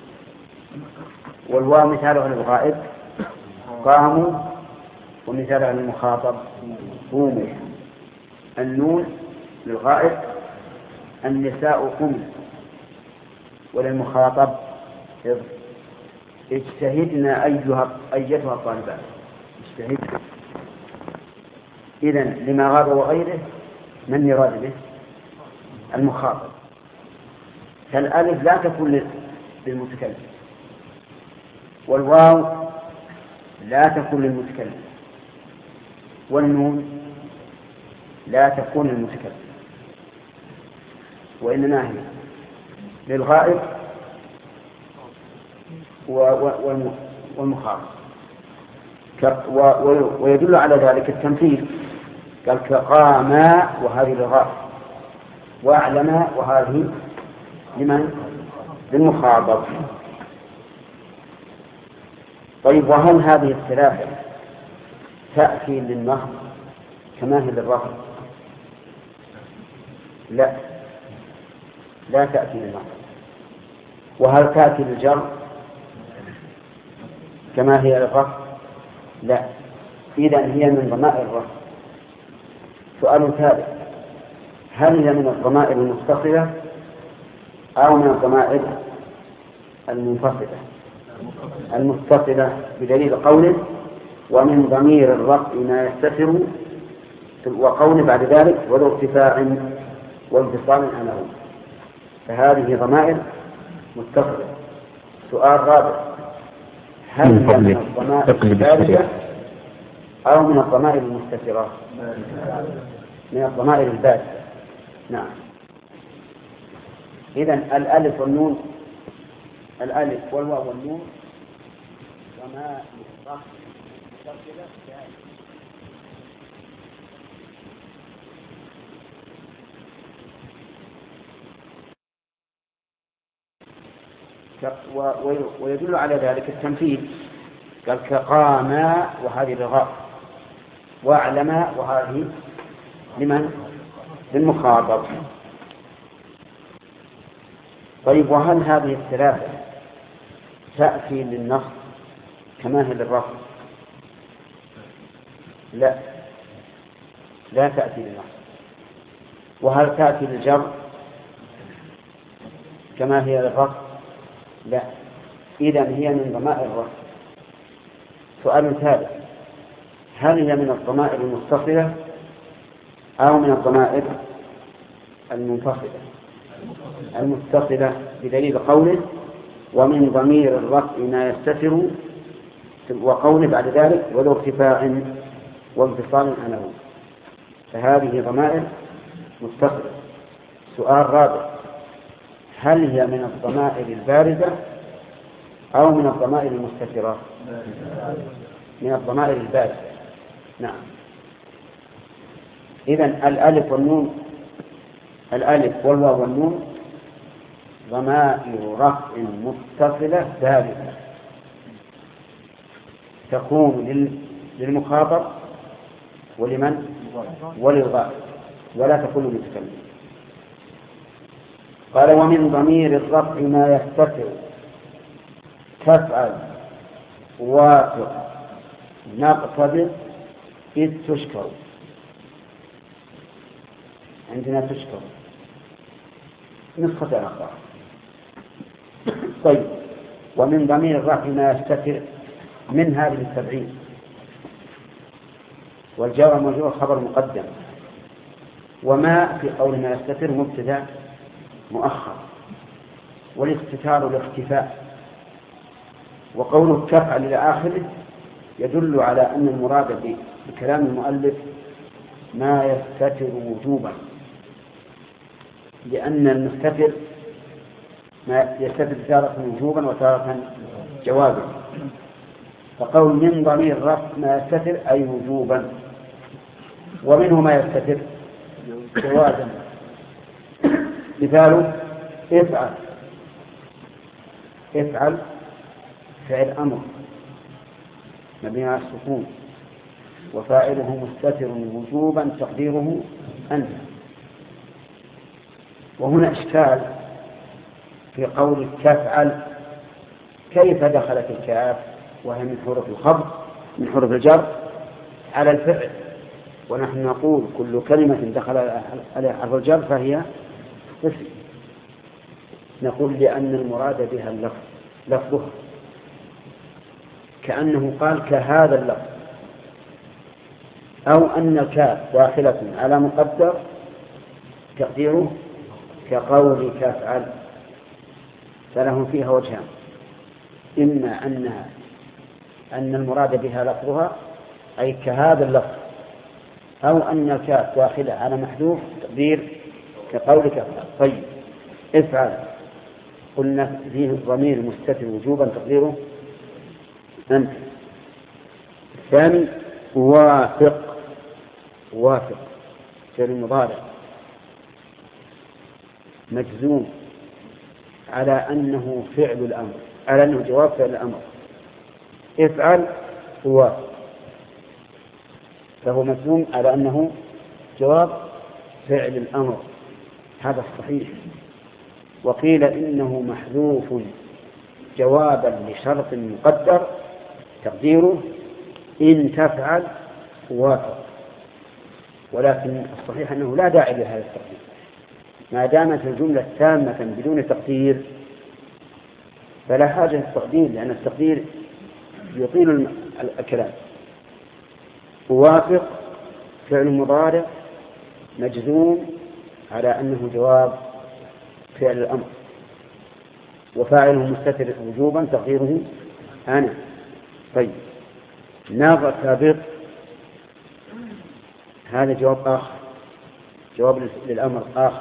والواو مثاله للغائب قاموا، ومثاله للمخاطب قوموا. النون للغائب النساء قم، وللمخاطب اجتهدنا أيها أيتها الطالبات اجتهد. إذن لما غاب وغيره من يراد به؟ المخاطب. فالألف لا تكون للمتكلم، والواو لا تكون للمتكلم، والنون لا تكون للمتكلم. وإن ناهية للغائب والمخاطب. ويدل على ذلك التمثيل، قال كقاما وهذه للغائب، واعلما وهذه لمن؟ للمخاطب. طيب، وهل هذه الثلاثة تأتي للنهض كما هي للرفع؟ لا، لا تأتي للنهض. وهل تأتي للجر كما هي للرفع؟ لا. إذن هي من ضمائر الرفع. سؤال ثالث: هل هي من الضمائر المتصلة أو من الضمائر المنفصلة؟ المتصلة، بدليل قوله ومن ضمير الرفع ما يستتر، وقوله بعد ذلك وذو ارتفاع وانفصال عنه، فهذه ضمائر متصلة. سؤال رابع: هل هي من الضمائر البارزة أو من الضمائر المستترة؟ من الضمائر البارزة. نعم. إذن الألف والنون، الألف والواو والنون ضمائر الرفع متصلة بارزة. ويدل على ذلك التمثيل، قال كقاما وهذه للغائب، واعلما وهذه لمن؟ للمخاطب. طيب، وهل هذه الثلاثة تأتي للنصب كما هي للرفع؟ لا، لا تأتي للنصب. وهل تأتي للجر كما هي للرفع؟ لا. إذن هي من ضمائر الرفع. سؤال ثالث: هل هي من الضمائر المتصلة أو من الضمائر المنفصلة؟ المتصلة، بدليل قوله ومن ضمير الرفع ما يستتر، وقوله بعد ذلك وذو ارتفاع وانفصال عنه، فهذه ضمائر متصلة. سؤال رابع: هل هي من الضمائر البارزة أو من الضمائر المستترة؟ من الضمائر البارزة. نعم. إذن الألف والنون، الألف والواو والنون ضمائر رفع متصلة بارزة، تكون للمخاطب ولمن؟ وللغائب، ولا تكون للمتكلم. قال ومن ضمير الرفع ما يستتر تفعل وافق نقتبض إذ تشكر. عندنا تشكر نسخة أخرى. طيب، ومن ضمير الرفع ما يستتر من هذه السبعين، والجار والمجرور خبر مقدم، وما في قول ما يستتر مبتدأ مؤخر، والاستتار الاختفاء. وقوله تفعل إلى آخره يدل على أن المراد بكلام المؤلف ما يستتر وجوبا، لأن المستتر ما يستتر تارة وجوبا وتارة جوابا، فقول من ضمير الرفع ما يستتر أي وجوبا، ومنه ما يستتر جوازا. مثاله افعل، افعل فعل أمر مبني على السكون، وفاعله مستتر وجوبا تقديره أنت. وهنا إشكال في قول تفعل، كيف دخلت الكاف وهي من حروف الخفض من حروف الجر على الفعل، ونحن نقول كل كلمة دخل عليها حرف الجر فهي اسم. نقول لأن المراد بها اللفظ لفظها، كأنه قال كهذا اللفظ، أو أن الكاف داخلة على مقدر تقديره كقول تفعل، فلهم فيها وجهان: إما أنها أن المراد بها لفظها أي كهذا اللفظ، أو أن الكاف داخلة على محذوف تقدير كقولك افعل. طيب افعل قلنا فيه ضمير مستتر وجوبا تقديره أنت. الثاني وافق، وافق فعل مضارع مجزوم على أنه فعل الأمر، على أنه جواب فعل الأمر. افعل وافق فهو مجزوم على أنه جواب فعل الأمر، هذا الصحيح. وقيل إنه محذوف جوابا لشرط مقدر تقديره إن تفعل وافق، ولكن الصحيح أنه لا داعي لهذا التقدير ما دامت الجملة تامة بدون تقدير، فلا حاجة للتقدير، لأن التقدير يطيل الكلام. وافق فعل مضارع مجزوم على أنه جواب فعل الأمر، وفاعله مستتر وجوبا تقديره أنا. طيب نغتبط هذا جواب آخر، جواب للأمر آخر،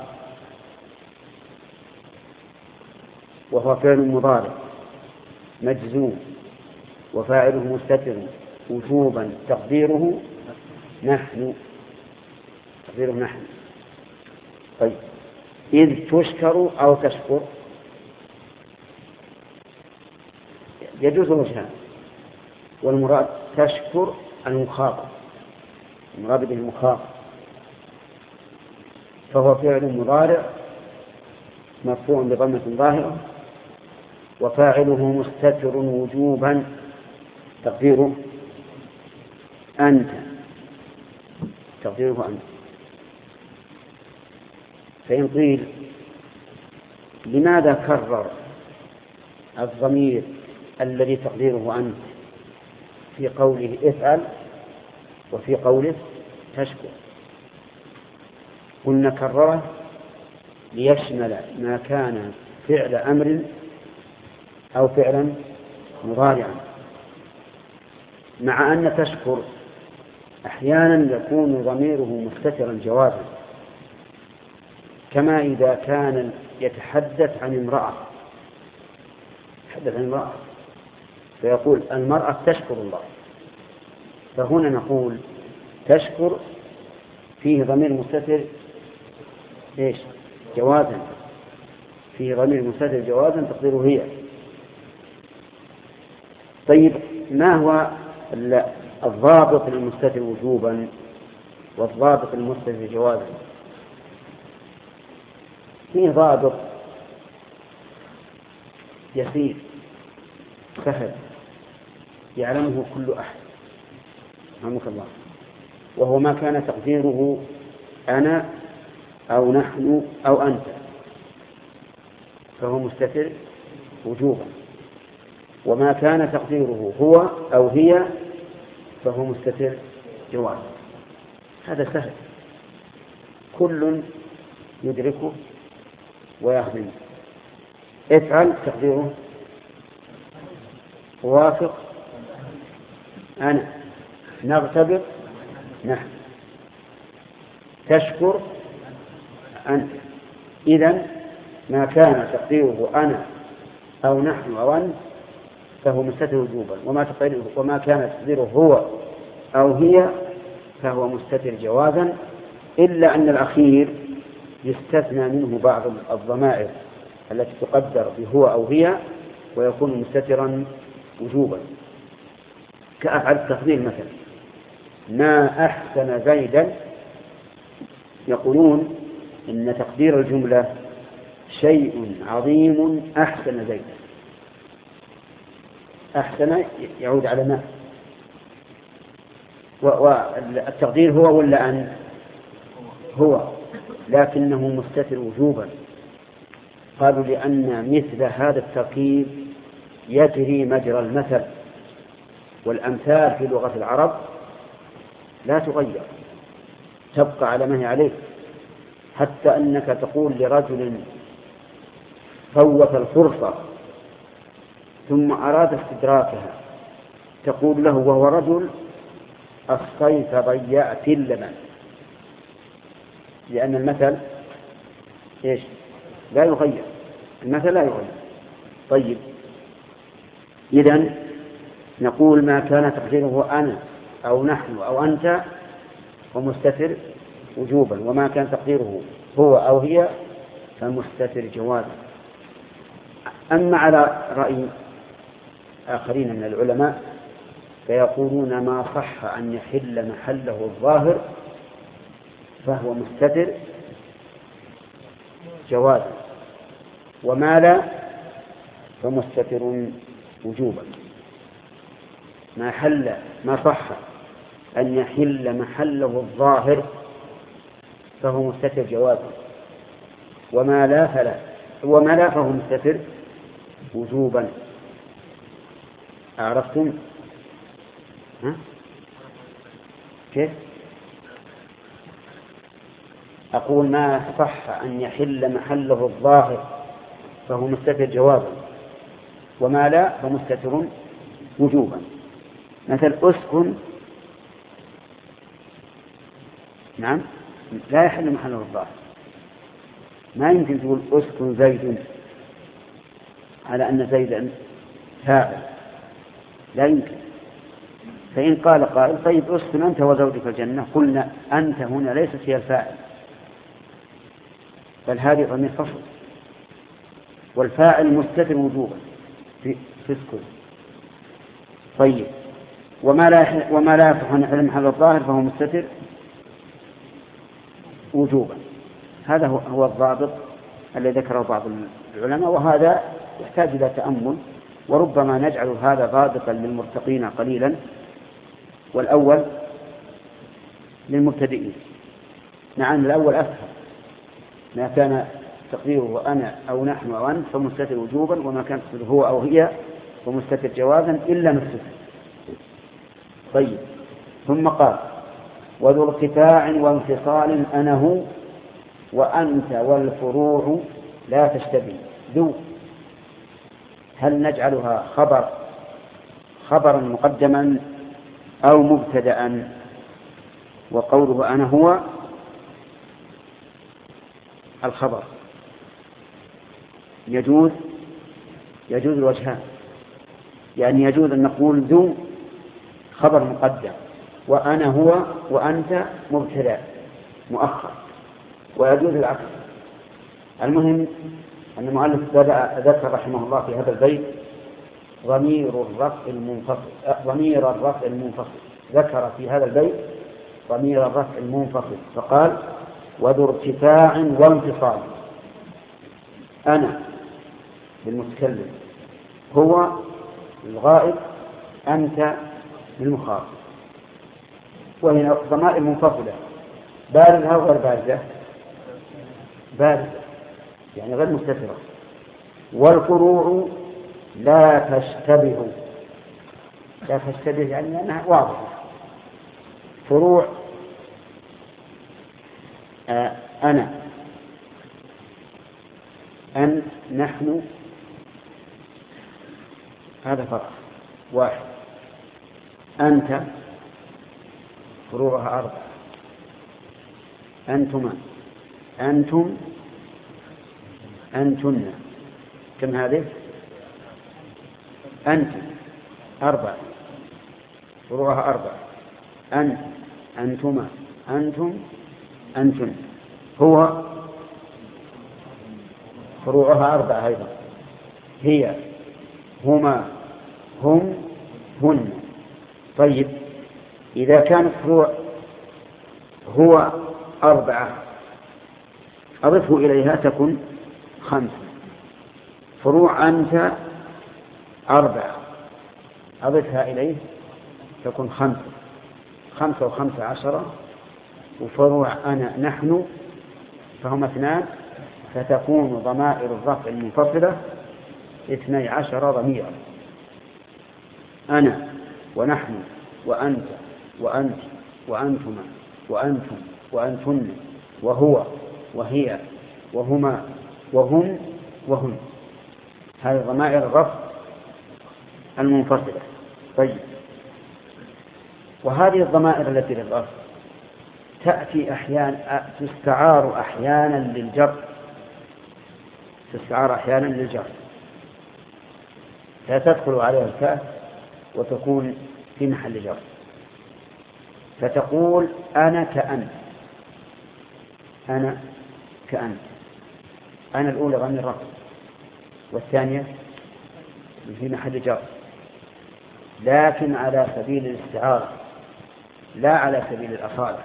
وهو فعل مضارع مجزوم وفاعله مستتر وجوبا تقديره نحن، تقديره نحن. طيب إذ تشكر أو تشكر يجوز وجهان، والمراد تشكر المخاطب، المراد به المخاطب، فهو فعل مضارع مرفوع بضمة ظاهرة وفاعله مستتر وجوبا تقديره أنت، تقديره أنت. فإن قيل لماذا كرر الضمير الذي تقديره أنت في قوله افعل وفي قوله تشكر؟ قلنا كرره ليشمل ما كان فعل أمر أو فعلا مضارعا، مع أن تشكر أحيانا يكون ضميره مستترا جوازا، كما إذا كان يتحدث عن امرأة، يتحدث عن امرأة فيقول المرأة تشكر الله، فهنا نقول تشكر فيه ضمير مستتر إيش؟ جوازا، فيه ضمير مستتر جوازا تقديره هي. طيب ما هو الضابط للمستتر وجوبا والضابط للمستتر جوازا؟ فيه ضابط يسير سهل يعلمه كل أحد، رحمك الله، وهو ما كان تقديره أنا أو نحن أو أنت، فهو مستتر وجوبا. وما كان تقديره هو أو هي فهو مستتر جوازا. هذا سهل كل يدركه ويخدمه. افعل تقديره وافق أنا، نغتبط نحن، تشكر أنت. إذن ما كان تقديره أنا أو نحن أو أنت فهو مستتر وجوبا، وما تقديره وما كان تقديره هو أو هي فهو مستتر جوازا، إلا أن الأخير يستثنى منه بعض الضمائر التي تقدر بهو أو هي ويكون مستترا وجوبا، كأفعل التفضيل مثلا ما أحسن زيدا، يقولون إن تقدير الجملة شيء عظيم أحسن زيدا. أحسن يعود على ما، والتقدير هو ولا أن هو، لكنه مستتر وجوبا. قالوا لأن مثل هذا التركيب يجري مجرى المثل، والأمثال في لغة العرب لا تغير، تبقى على ما هي عليه، حتى أنك تقول لرجل فوت الفرصة ثم أراد استدراكها تقول له وهو رجل الصيف ضيعت اللبن، لأن المثل إيش؟ لا يغير، المثل لا يغير. طيب، إذن نقول ما كان تقديره أنا أو نحن أو أنت فمستتر وجوبا، وما كان تقديره هو أو هي فمستتر جوازا. أما على رأي آخرين من العلماء فيقولون ما صح أن يحل محله الظاهر فهو مستتر جوازا، وما لا فمستتر وجوبا. ما حل ما صح أن يحل محله الظاهر فهو مستتر جوازا، وما لا فلا وما لا فهو مستتر وجوبا. أعرفتم؟ ها؟ كيف؟ أقول ما صح أن يحل محله الظاهر فهو مستتر جوازا، وما لا فمستتر وجوبا. مثل أسكن، نعم، لا يحل محله الظاهر. ما يمكن تقول أسكن زيد على أن زيدا فاعل، لا يمكن. فإن قال قائل طيب أسكن أنت وزوجك الجنة، قلنا أنت هنا ليست هي الفاعل، بل هذه ضمير فصل، والفاعل مستتر وجوبا في اسكن. طيب، وما لا وما لا يصح أن يحل محل الظاهر فهو مستتر وجوبا. هذا هو الضابط الذي ذكره بعض العلماء، وهذا يحتاج إلى تأمل، وربما نجعل هذا ضابطا للمرتقين قليلا والأول للمبتدئين. نعم، الأول أفهم، ما كان تقديره أنا أو نحن أو أنت فمستتر وجوبا، وما كان تقديره هو أو هي فمستتر جوازا إلا مستتر. طيب، ثم قال وذو ارتفاع وانفصال أنا هو وأنت والفروع لا تشتبه. ذو هل نجعلها خبر خبرا مقدما أو مبتدأ؟ وقوله أنا هو الخبر يجوز يجوز الوجهان، يعني يجوز أن نقول ذو خبر مقدم، وأنا هو وأنت مبتدأ مؤخر، ويجوز العكس. المهم أن المؤلف ذكر رحمه الله في هذا البيت ضمير الرفع المنفصل ضمير الرفع المنفصل ذكر في هذا البيت ضمير الرفع المنفصل، فقال وذو ارتفاع وانفصال. أنا بالمتكلم، هو الغائب، أنت بالمخاطب. وهي ضمائر منفصلة بارزة وغير بارزة، بارزة يعني غير مستترة. والفروع لا تشتبه، لا تشتبه يعني أنها واضحة. فروع آه أنا، أن، نحن، هذا فرق واحد. أنت فروعها أربعة، أنتما، أنتم، أنتن، كم هذه؟ أنت أربعة، فروعها أربعة. أنت، أنتما، أنتم، أنتن. هو فروعها أربعة أيضا، هي، هما، هم، هن. طيب، إذا كانت فروع هو أربعة أضفه إليها تكون خمسة. فروع أنت أربعة أضفها إليه تكون خمسة، خمسة وخمسة عشرة. وفروع أنا نحن فهم اثنان، فتكون ضمائر الرفع المنفصلة اثني عشر ضميرا. أنا ونحن وأنت وأنت وأنتما وأنتم وأنتن وهو وهي وهما وهم وهن. هذه ضمائر الرفع المنفصلة. طيب، وهذه الضمائر التي للرفع تأتي أحيانا، تستعار أحيانا للجر تستعار أحيانا للجر، لا تدخل عليها الكاف وتكون في محل جر. فتقول أنا كأنت، أنا كأنت. أنا الأولى ضمير الرفع والثانية في محل جر، لكن على سبيل الاستعارة لا على سبيل الأصالة.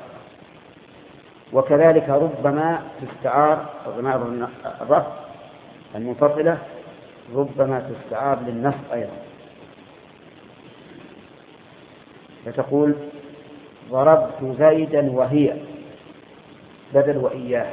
وكذلك ربما تستعار ضمائر الرفع المنفصلة ربما تستعار للنصب أيضا، فتقول ضربت زيدا وهي بدل وإياه،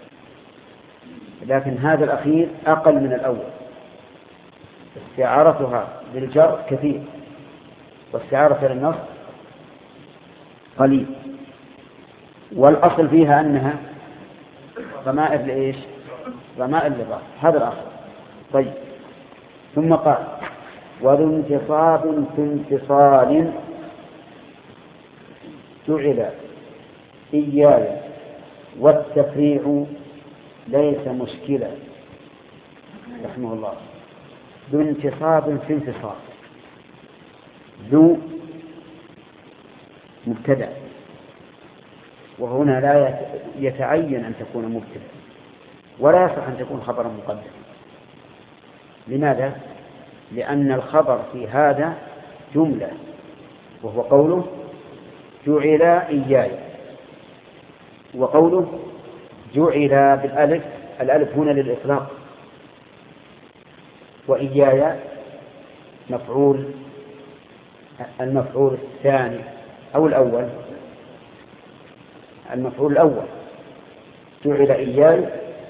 لكن هذا الأخير أقل من الأول، استعارتها للجر كثير واستعارة للنصب قليل، والأصل فيها أنها ضمائر لإيش؟ ضمائر للرفع، هذا الأصل. طيب، ثم قال وذو انتصاب في انفصال جعل إياي والتفريع ليس مشكلا. رحمه الله. ذو انتصاب في انفصال، ذو مبتدأ، وهنا لا يتعين أن تكون مبتدأ ولا يصح أن تكون خبرا مقدما. لماذا؟ لأن الخبر في هذا جملة، وهو قوله جعل إياي، وقوله جعل بالألف، الألف هنا للإطلاق، وإياي مفعول، المفعول الثاني أو الأول، المفعول الأول جعل إياي،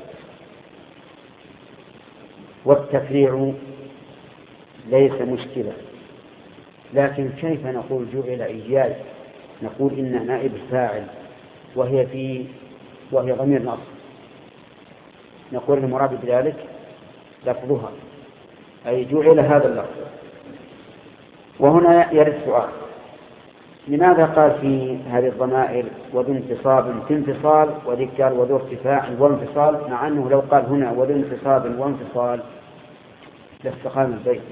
والتفريع ليس مشكلة. لكن كيف نقول جعل إياي؟ نقول إن نائب الفاعل وهي في وهي ضمير نصب، نقول المراد بذلك لفظها، أي جعل هذا اللفظ. وهنا يرد سؤال: لماذا قال في هذه الضمائر وذو انتصاب في انفصال وذكر وذو ارتفاع وانفصال، مع أنه لو قال هنا وذو انتصاب وانفصال لاستقام البيت؟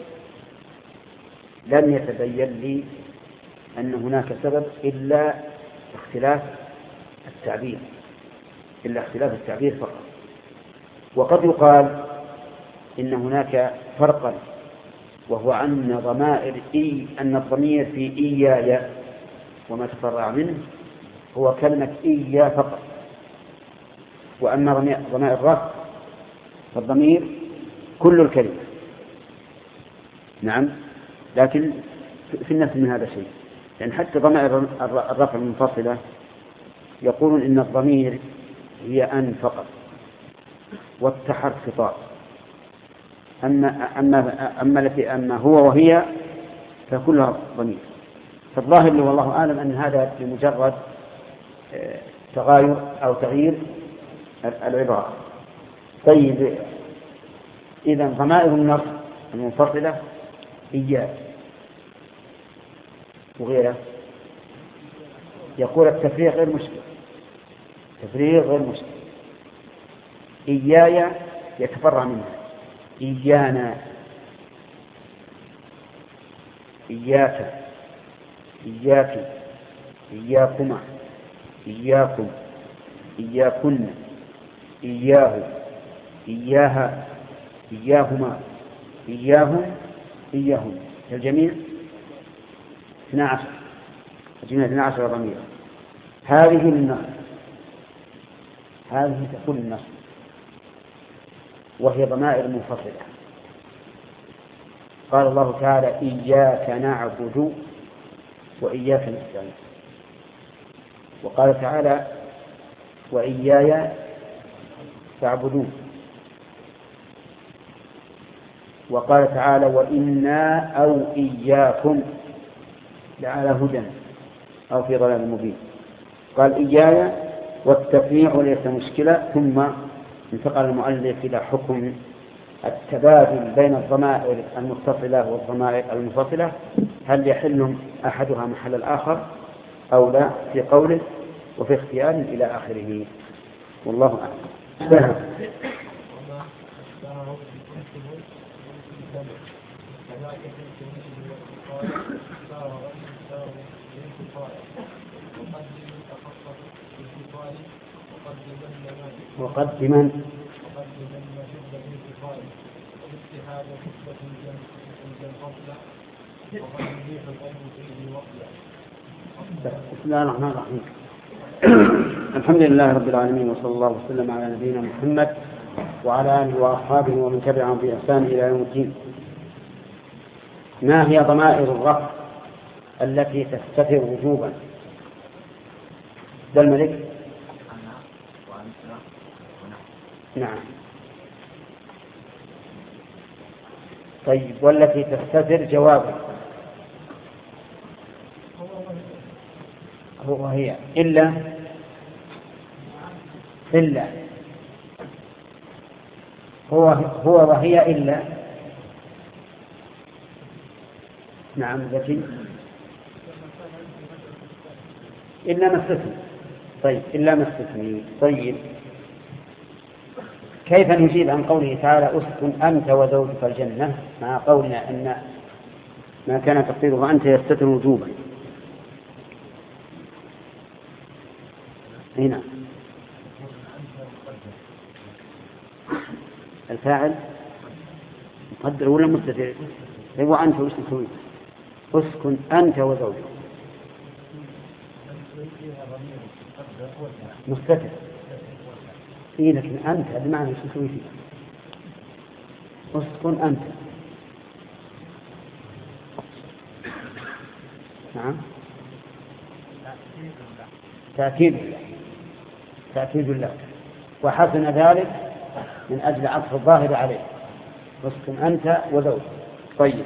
لم يتبين لي أن هناك سبب إلا اختلاف التعبير، إلا اختلاف التعبير فقط. وقد يقال إن هناك فرقا، وهو أن ضمائر إي أن الضمير في إياي وما تفرع منه هو كلمة إيا فقط، وأما ضمائر الرفع فالضمير كل الكلمة. نعم، لكن في النفس من هذا الشيء، لأن يعني حتى ضمائر الرفع المنفصلة يقولون إن الضمير هي أن فقط والتحر خطاب، أما أما أما التي أما هو وهي فكلها ضمير. فالظاهر لي والله أعلم أن هذا بمجرد تغاير أو تغيير العبارة. طيب، إذا ضمائر النصب المنفصلة إياه وغيره، يقول التفريق غير مشكل، تفريق غير مشكل. إياي يتفرع منها إيانا، إياك، إياك، إياكما، إياكم، إياكن، إياه، إياها، إياهما، إياهم، إياهم، الجميع اثنا عشر، الجميع اثنا عشر ضمير. هذه النصب، هذه تكون النصب، وهي ضمائر منفصلة. قال الله تعالى إياك نعبد وإياك نستعين، وقال تعالى وإياي تعبدون، وقال تعالى وإنا أو إياكم لعلى هدى أو في ضلال مبين. قال إياي والتفريع ليس مشكلة. ثم انتقل المؤلف إلى حكم التبادل بين الضمائر المتصلة والضمائر المنفصلة، هل يحل أحدها محل الآخر أو لا، في قوله وفي اختيار إلى آخره، والله أعلم. مقدما بسم الله الرحمن الرحيم. الحمد لله رب العالمين، وصلى الله وسلم على نبينا محمد وعلى آله وأصحابه ومن تبعهم بإحسان إلى يوم الدين. ما هي ضمائر الرفع التي تستتر وجوبا؟ ذا الملك. نعم. طيب، والتي تستتر جوابا؟ هو هي إلا إلا هو هو وهي إلا. نعم ذكي. إلا ما استثني. طيب إلا ما استثني. طيب كيف نجيب عن قوله تعالى أسكن أنت وزوجك الجنة مع قولنا أن ما كان تقديره أنت يستتر وجوبا؟ هنا الفاعل مقدر ولا مستتر؟ هو أنت وش تسوي؟ أسكن أنت وزوجك مستتر. إيه لكن أنت هذا معنى وش تسوي فيه؟ أسكن أنت. نعم تأكيد الله. تأكيد الله، وحسن ذلك من أجل عطف الظاهر عليه. أسكن أنت وزوجك. طيب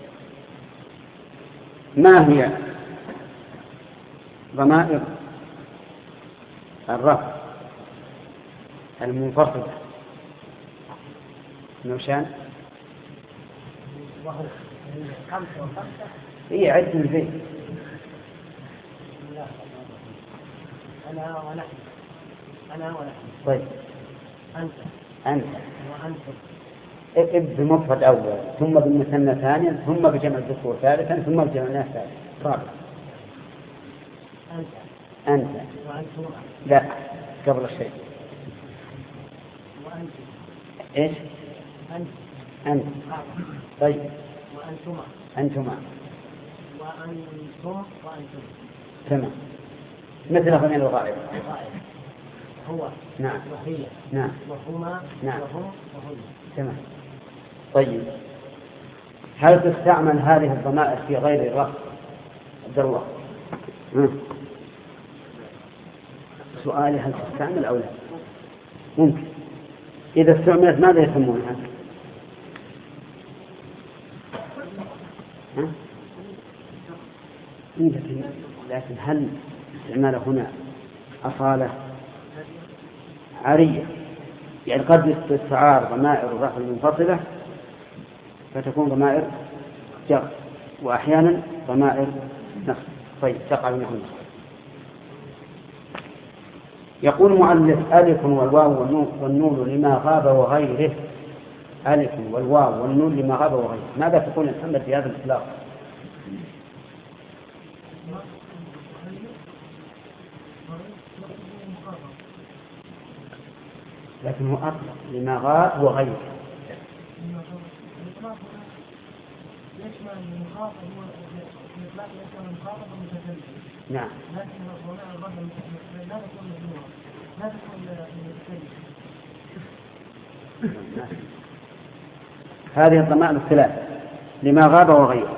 ما هي ضمائر الرفع المنفصلة؟ نوشان هي عد البيت. أنا ونحن. أنا ونحن. طيب أنت. أنت وأنتم. اب بمفرد أول، ثم بالمثنى ثانيا، ثم بجمع الذكور ثالثا، ثم بجمع الناس ثالثا رابعا. أنت. أنت. وأنتم. لا قبل الشيء. وأنت. إيش؟ أنت. أنت. طيب. وأنتما. أنتما. وأنتم. وأنتم. تمام. مثل غني الغائب. هو. نعم. وهي. نعم. وهما. نعم. وهم. وهن. تمام. طيب هل تستعمل هذه الضمائر في غير الرفع؟ عبد الله. سؤالي هل تستعمل أو لا؟ ممكن. إذا استعملت ماذا يسمونها؟ ها؟ لكن لكن هل استعمال هنا أصالة عارية؟ يعني قد تستعار ضمائر الرفع المنفصلة فتكون ضمائر جر، وأحيانا ضمائر نصب. طيب تقع منه النصب. يقول المؤلف ألف والواو والنون لما غاب وغيره. ألف والواو والنون لما غاب وغيره. ماذا تقول محمد في هذا الإطلاق؟ لكن هو أطلق لما غاب وغيره. نعم. هذه الضمائر الثلاث لما غاب وغيره.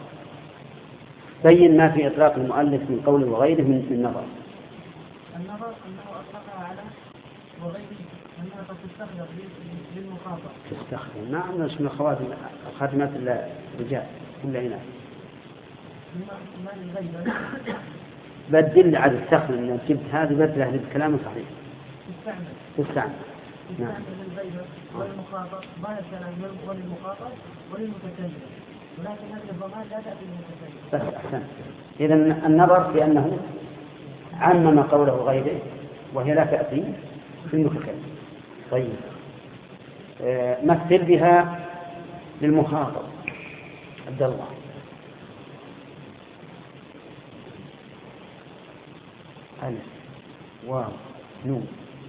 بين ما في إطلاق المؤلف من قول وغيره من النظر. النظر أنه أطلقها على وغيره أنها قد تستخدم للمخاطر. تستخدم. نعم مش من خواتم خاتمات الرجال كل عناد. بدل على السخن اللي جبت هذه بدل هذه الكلام صحيح. تستعمل. تستعمل. نعم. تستعمل للغيبة وللمخاطر بعد الكلام وللمخاطر وللمتكلم، ولكن هذه الضمائر لا تأتي للمتكلم. بس أحسن. إذا النظر في أنه عمم قوله غيره وهي لا تأتي في المتكلم. طيب آه مثل بها للمخاطب. عبد الله. ألف واو نون.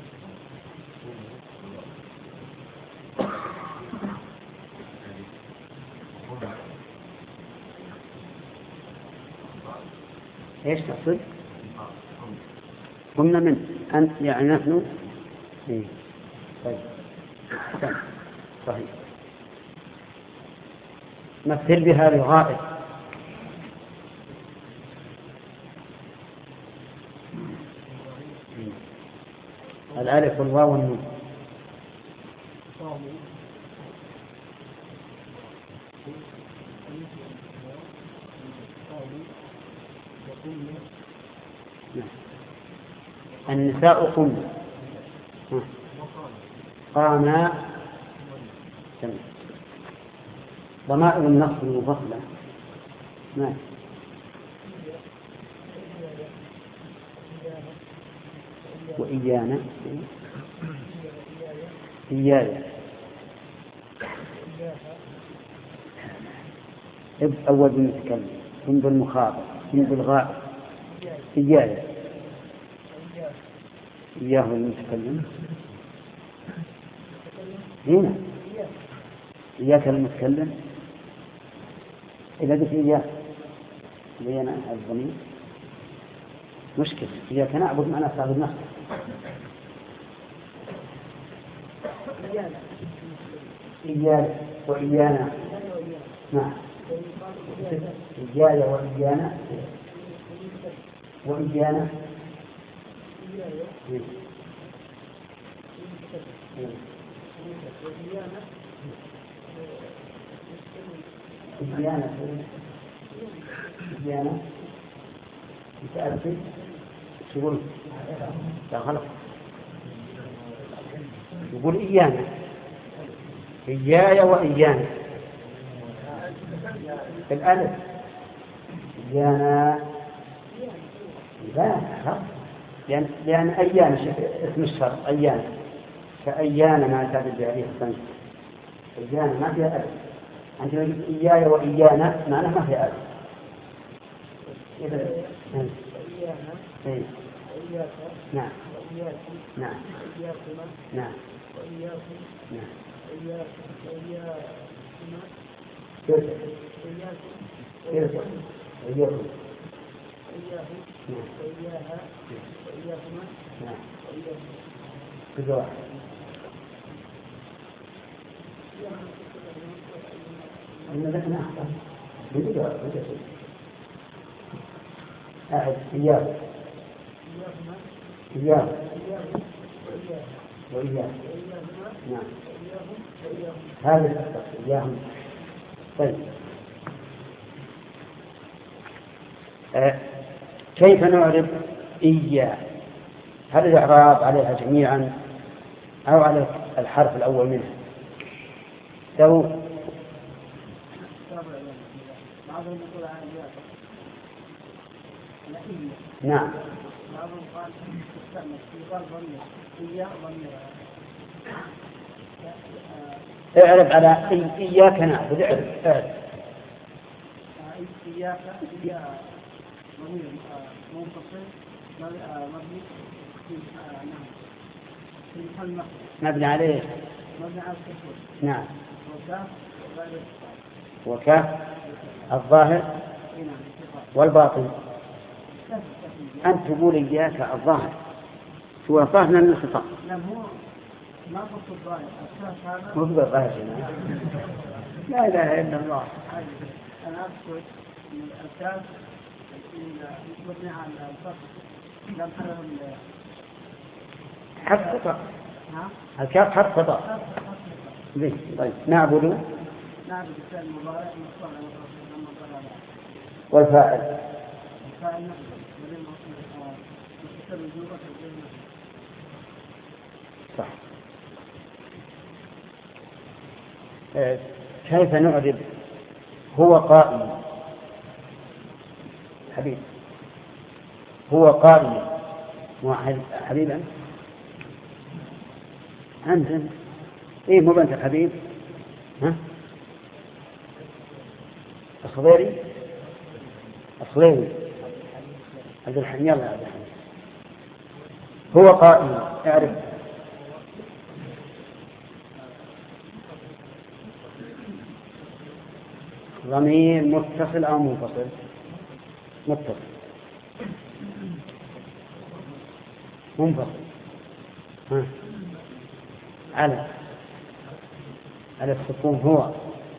ايش تقصد؟ قلنا من أنت يعني نحن. إيه. طيب صحيح. مثل بها لغائب. الألف والواو والنون. النساء قمن قاما. ضمائر النصب المفصلة. نعم. وإيانا إياي. أول بالمتكلم ثم بالمخاطب ثم بالغائب. إياي إياه المتكلم. هنا إياك المتكلم. إذا قلت إياك لينا الضمير مشكلة. إياك نعبد معنا صاحب نفسه. إياك وإيانا. نعم. إياي وإيانا وإيانا. إيانا إيانا متأكد تقول لا غلط. يقول إيانا إياي وإيانا الألف. إيانا لا لأن لأن أيان اسم الشرط أيان كأيان ما تعبد عليه الصنف. أيان ما فيها ألف. أنت إياي وإيانا معناه ما فيها ألف. إذا إيه. نعم نعم نعم نعم أعد إياه إياه وإياه. نعم هذا التفصيل إياهم. طيب أه. كيف نعرف إياه؟ هل الإعراب عليها جميعا أو على الحرف الأول منها؟ لو نعم اعرف على إياك نعبد. اعرف اعرف إياك إياك منفصل مبني مبني عليه. مبني على السكون. نعم. وكاف وكاف الظاهر والباطن. أنت تقول إياك الظاهر هو الظاهر من الخطأ. لا مو ما قصد الظاهر. الكاف هذا مو بالظاهر. لا إله إلا الله. أنا أقصد الكاف مبني على الفتح لم حرف حرف خطأ. الكاف حرف خطأ. طيب نعبد. نعبد الفعل المضارع مصدر على والفاعل. الفاعل نفسه بدل ما يصير وجوبا صح. كيف نعرب هو قائم؟ حبيب هو قائم. حبيبا أنت إيه مو بنت الحبيب؟ ها الخضيري الخضيري عبد الحميد يلا عبد الحميد هو قائم اعرف ضمير متصل أو منفصل متصل منفصل ها على على السكون هو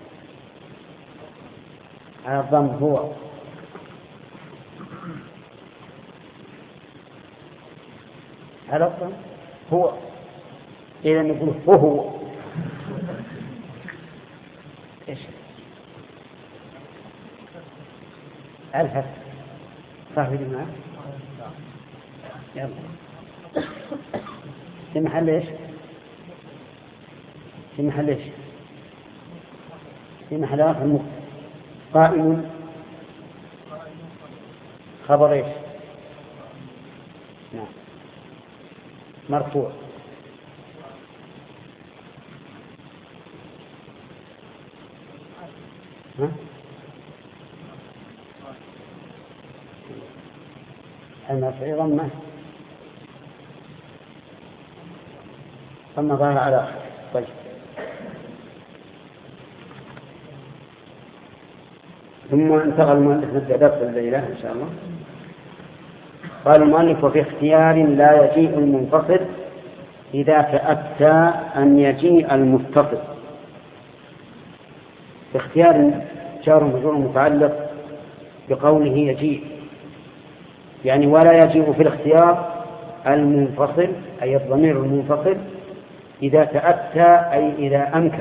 على الضم هو على الضم هو إذا نقول هو هو إيش الفتح صح يا جماعة يلا في محل إيش في محل إيش في محل رفع المبتدأ قائم خبر إيش نعم مرفوع ها المرفوع ضمه ثم ظهر على آخر طيب ثم انتقل المؤلف نبدأ درس الليلة إن شاء الله. قال المؤلف وفي اختيار لا يجيء المنفصل إذا تأتى أن يجيء المتصل. في اختيار جار مجرور متعلق بقوله يجيء يعني ولا يجيء في الاختيار المنفصل أي الضمير المنفصل إذا تأتى أي إذا أمكن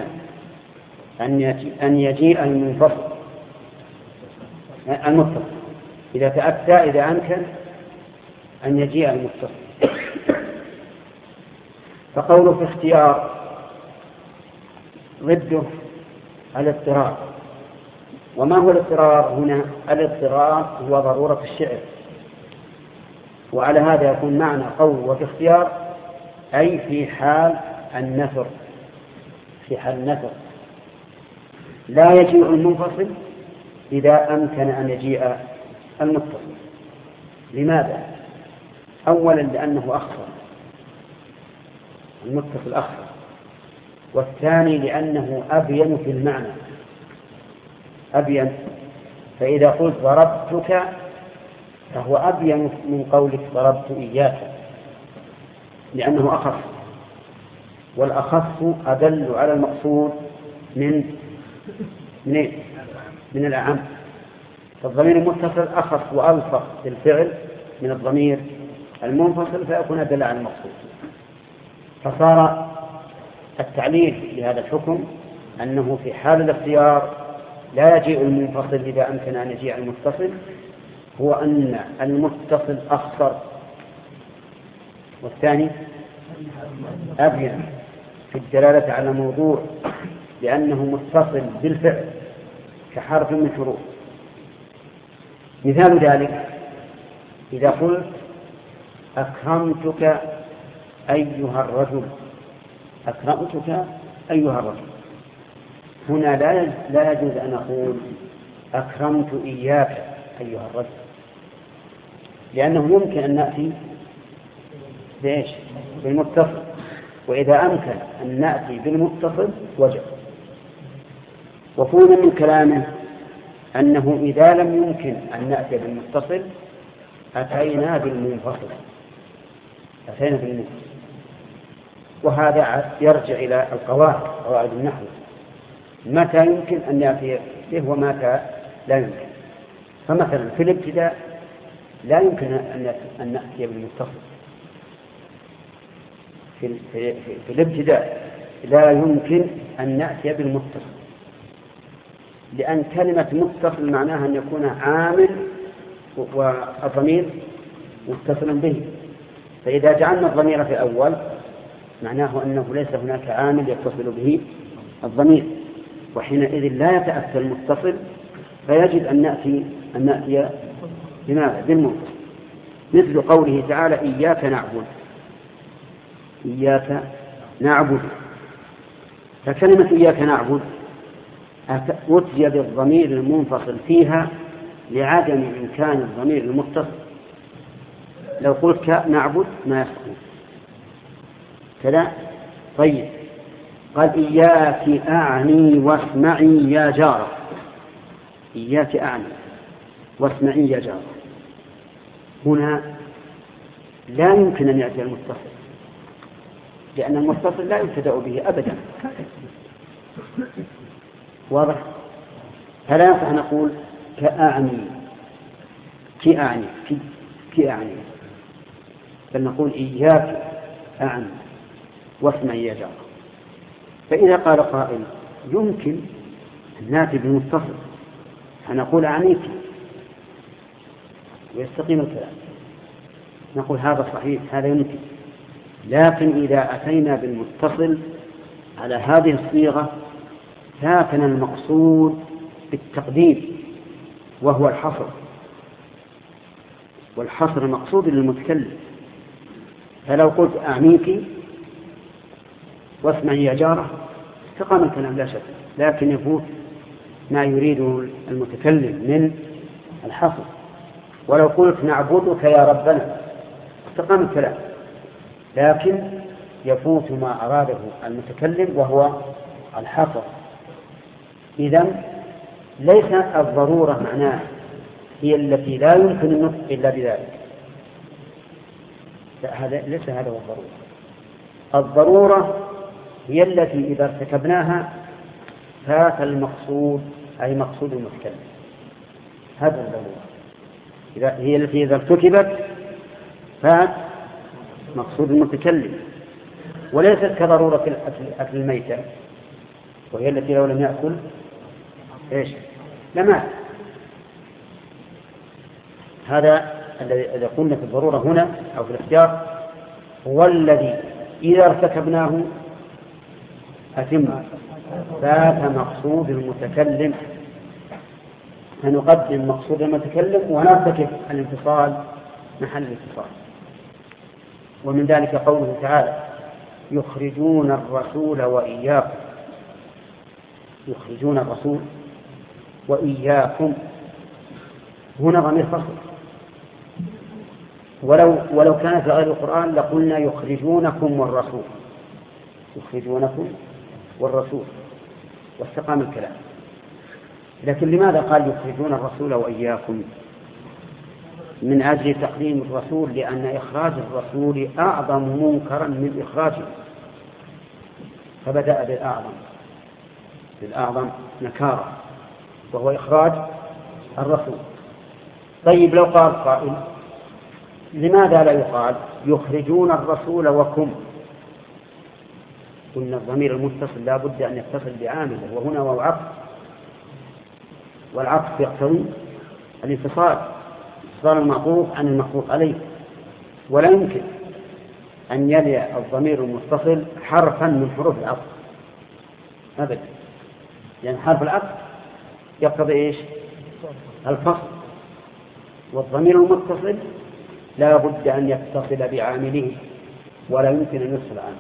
أن يجيء المنفصل المتصل إذا تأتى إذا أمكن أن يجيء المتصل. فقوله في اختيار ضده الاضطرار. وما هو الاضطرار هنا؟ الاضطرار هو ضرورة الشعر، وعلى هذا يكون معنى قول وفي اختيار أي في حال النثر في حال النثر لا يجيء المنفصل إذا أمكن أن يجيء المتصل. لماذا؟ أولا لأنه أخر المتصل أخر، والثاني لأنه أبين في المعنى أبين. فإذا قلت ضربتك فهو أبين من قولك ضربت إياك لأنه أخص، والأخص أدل على المقصود من من من الأعم. فالضمير المتصل أخص وألصق بالفعل من الضمير المنفصل فيكون أدل على المقصود. فصار التعليل لهذا الحكم أنه في حال الاختيار لا يجيء المنفصل إذا أمكن أن يجيء المتصل، هو أن المتصل أخصر والثاني أبين في الدلالة على موضوع لأنه متصل بالفعل كحرف من حروف. مثال ذلك إذا قلت أكرمتك أيها الرجل أكرمتك أيها الرجل، هنا لا يجوز أن أقول أكرمت إياك أيها الرجل، لأنه يمكن أن نأتي بإيش؟ بالمتصل، وإذا أمكن أن نأتي بالمتصل وجب. وفهم من كلامه أنه إذا لم يمكن أن نأتي بالمتصل أتينا بالمنفصل أتينا بالمنفصل وهذا يرجع إلى القواعد قواعد النحو، متى يمكن أن يأتي به ومتى لا يمكن. فمثلا في الابتداء لا يمكن أن نأتي بالمتصل في, في, في, في الابتداء لا يمكن أن نأتي بالمتصل، لأن كلمة متصل معناها أن يكون عامل والضمير متصلا به. فإذا جعلنا الضمير في الأول معناه أنه ليس هناك عامل يتصل به الضمير، وحينئذ لا يتأتى المتصل، فيجب أن نأتي أن نأتي بماذا؟ بالمنفصل. مثل قوله تعالى إياك نعبد إياك نعبد. فكلمة إياك نعبد أتي بالضمير المنفصل فيها لعدم إمكان الضمير المتصل. لو قلت نعبد ما يستقيم كذا. طيب قال إياك أعني واسمعي يا جارة، إياك أعني واسمعي يا جارة، هنا لا يمكن أن يأتي المتصل، لأن المتصل لا يبتدأ به أبدا. واضح؟ فلا يصح نقول كأعني كأعني كأعني، بل نقول إياك أعني واسمعي يا جارة. فإذا قال قائل يمكن أن نأتي بالمتصل فنقول أعنيك ويستقيم الكلام، نقول هذا صحيح هذا يمكن. لكن إذا أتينا بالمتصل على هذه الصيغة فاتنا المقصود بالتقديم وهو الحصر، والحصر مقصود للمتكلم. فلو قلت أعنيك واسمعي يا جارة استقام الكلام لا شك، لكن يفوت ما يريده المتكلم من الحصر. ولو قلت نعبدك يا ربنا استقام الكلام، لكن يفوت ما أراده المتكلم وهو الحصر. إذن ليس الضرورة معناه هي التي لا يمكن النطق إلا بذلك، هذا ليس هذا هو الضرورة. الضرورة هي التي إذا ارتكبناها فات المقصود، أي مقصود المتكلم. هذا الضرورة إذا هي التي إذا ارتكبت فات مقصود المتكلم، وليست كضرورة أكل الميتة وهي التي لو لم يأكل إيش لمات. هذا الذي قلنا في الضرورة هنا أو في الاختيار هو الذي إذا ارتكبناه أتم فات مقصود المتكلم، فنقدم مقصود المتكلم ونرتكب الانفصال محل الانفصال. ومن ذلك قوله تعالى يخرجون الرسول وإياكم، يخرجون الرسول وإياكم هنا ضمير فصل، ولو ولو كان في غير القرآن لقلنا يخرجونكم والرسول، يخرجونكم والرسول واستقام الكلام. لكن لماذا قال يخرجون الرسول وإياكم؟ من أجل تقديم الرسول، لأن إخراج الرسول أعظم منكرا من إخراجه، فبدأ بالأعظم بالأعظم نكارا وهو إخراج الرسول. طيب لو قال قائل لماذا لا يقال يخرجون الرسول وكم؟ قلنا الضمير المتصل لا بد أن يتصل بعامله، وهنا وهو عطف، والعطف يقتضي الانفصال، انفصال المعطوف عن المعطوف عليه، ولا يمكن أن يلي الضمير المتصل حرفا من حروف العطف أبدا، لأن حرف العطف يقتضي إيش؟ الفصل، والضمير المتصل لا بد أن يتصل بعامله ولا يمكن أن يفصل عنه.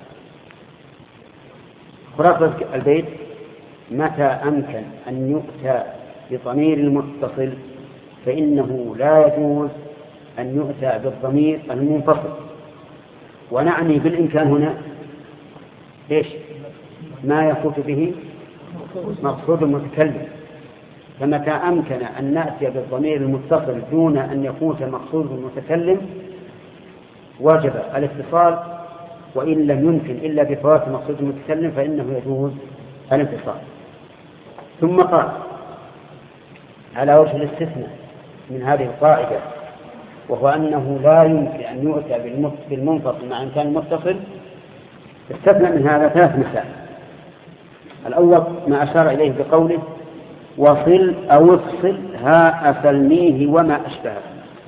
خلاصة البيت متى أمكن أن يؤتى بضمير المتصل فإنه لا يجوز أن يؤتى بالضمير المنفصل. ونعني بالإمكان هنا إيش؟ ما يفوت به مقصود المتكلم. فمتى أمكن أن نأتي بالضمير المتصل دون أن يفوت مقصود المتكلم وجب الاتصال، وإن لم يمكن إلا بفوات مقصود المتكلم فإنه يجوز الانفصال. ثم قال على وجه الاستثناء من هذه القاعدة، وهو أنه لا يمكن أن يؤتى بالمنفصل مع إمكان المتصل، استثنى من هذا ثلاث مسائل. الأول ما أشار إليه بقوله وصل أو افصل ها أسلميه وما أشبهه.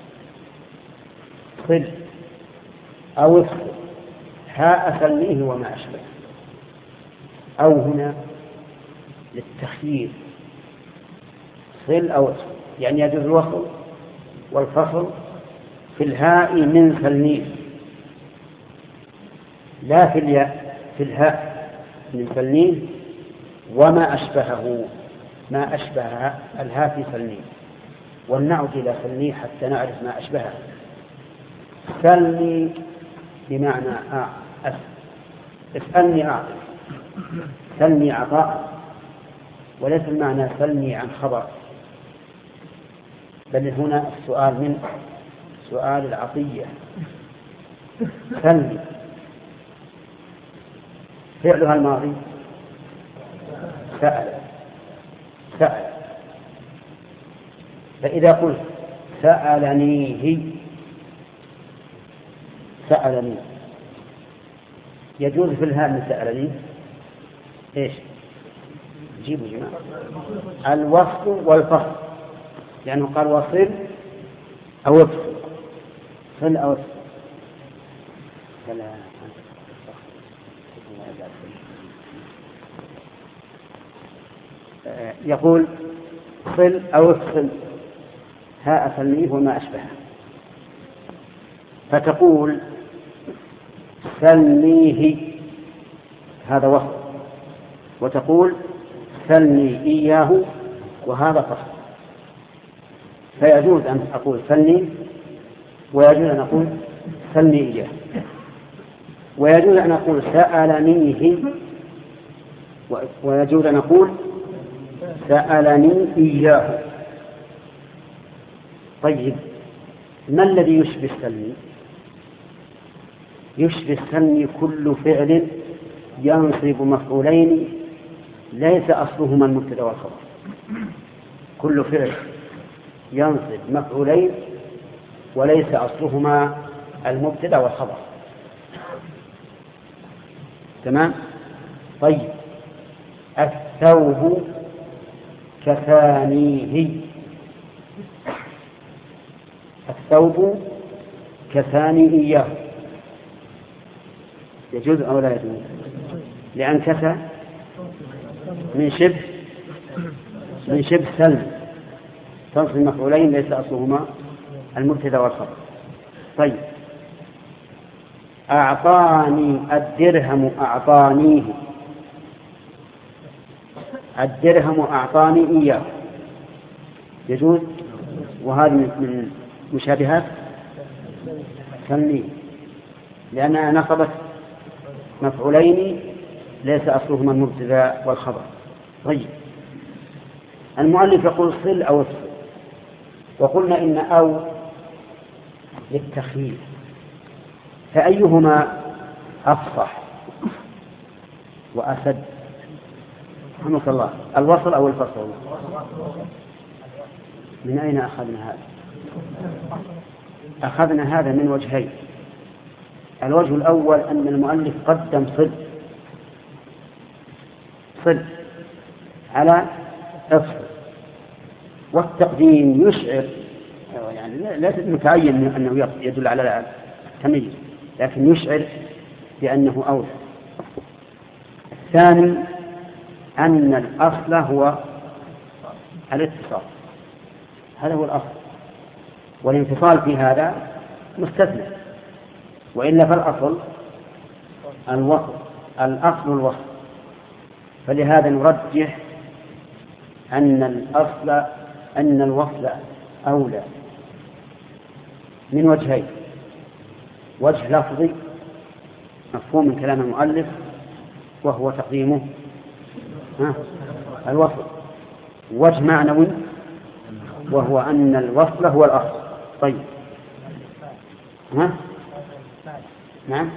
صل أو افصل ها أسلميه وما أشبهه، أو هنا للتخيير، صل أو افصل يعني يجوز الوصل والفصل في الهاء من سلميه، لا في الياء، في الهاء من سلميه وما أشبهه ما أشبهها الها في سلني، ولنعد إلى سلني حتى نعرف ما أشبهها. سلني بمعنى أعطي، اسألني أعطي، سلني عطاء، وليس المعنى سلني عن خبر، بل هنا السؤال من سؤال العطية. سلني فعلها الماضي سأل سأل، فإذا قلت سألنيه سألني يجوز في الهاء من سألني إيش؟ جيبوا جماعة الوصل والفصل، لأنه قال وصل أو افصل، صل أو افصل. يقول صل أو افصل هاء سلنيه وما أشبهه، فتقول سلنيه هذا وصل، وتقول سلني إياه وهذا فصل. فيجوز أن أقول سلني، ويجوز أن أقول سلني إياه، ويجوز أن أقول سألنيه، ويجوز أن أقول سألني إياه. طيب ما الذي يشبه السلني؟ يشبه السلني كل فعل ينصب مفعولين ليس أصلهما المبتدأ والخبر. كل فعل ينصب مفعولين وليس أصلهما المبتدأ والخبر. تمام؟ طيب الثوب كثانيه، الثوب كثاني إياه يجوز أو لا يجوز؟ لأن كثى من شبه من شبه سلم تنصب مفعولين ليس أصلهما المبتدأ والخبر. طيب أعطاني الدرهم أعطانيه، الدرهم أعطاني إياه يجوز، وهذه من مشابهات سلني لأنها نصبت مفعولين ليس أصلهما المبتدأ والخبر. طيب المؤلف يقول صل أو افصل، وقلنا إن أو للتخيير، فأيهما أفصح وأسد؟ رحمك الله، الوصل أو الفصل؟ من أين أخذنا هذا؟ أخذنا هذا من وجهين. الوجه الأول أن المؤلف قدم صل صل على افصل، والتقديم يشعر يعني لا متعين أنه يدل على التمييز، لكن يشعر بأنه أولى. الثاني أن الأصل هو الاتصال، هذا هو الأصل، والانفصال في هذا مستثنى، وإلا فالأصل الوصل، الأصل الوصل. فلهذا نرجح أن الأصل أن الوصل أولى من وجهين: وجه لفظي مفهوم من كلام المؤلف وهو تقديمه الوصل، وجه معنوي وهو أن الوصل هو الأصل. طيب ها؟ نعم.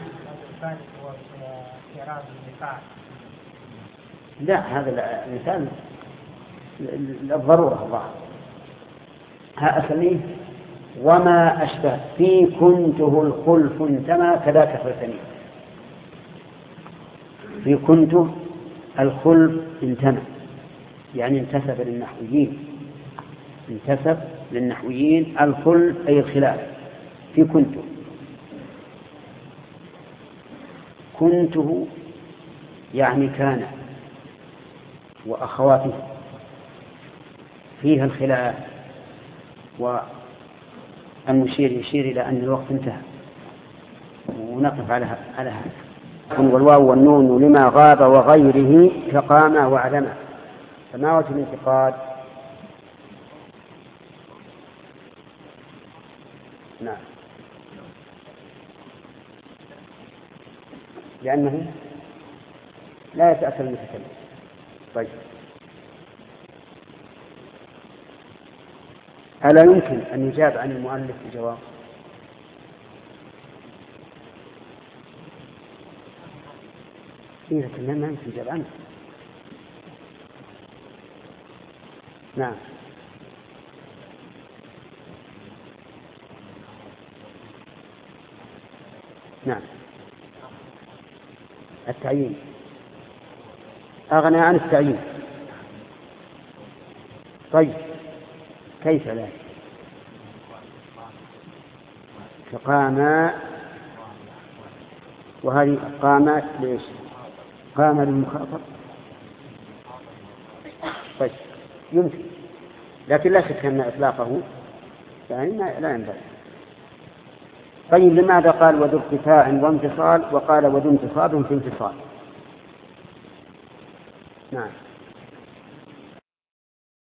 لا، هذا المثال للضرورة الظاهر. ها أسميه وما أشبه في كنته الخلف انتمى كذاك فلسني. في كنته الخلف انتمى يعني انتسب للنحويين، انتسب للنحويين الخلف أي الخلاف. في كنته، كنته يعني كان وأخواته فيها الخلاف، والمشير يشير إلى أن الوقت انتهى ونقف على على هذا. والواو والنون لما غاب وغيره كقام وعلم. فما وجه الانتقاد؟ نعم، لأنه لا يتأثر المتكلم. طيب، ألا يمكن أن يجاب عن المؤلف بجواب؟ إيه، لكن ما يمكن يجاب عنه. نعم، نعم، التعيين أغنى عن التعيين. طيب، كيف لا؟ فقام، وهذه قامت ليش؟ قام للمخاطب. طيب، يمكن، لكن لا شك أن إطلاقه يعني لا ينبغي. طيب، لماذا قال وذو ارتفاع وانفصال وقال وذو انتصاب في انفصال؟ نعم.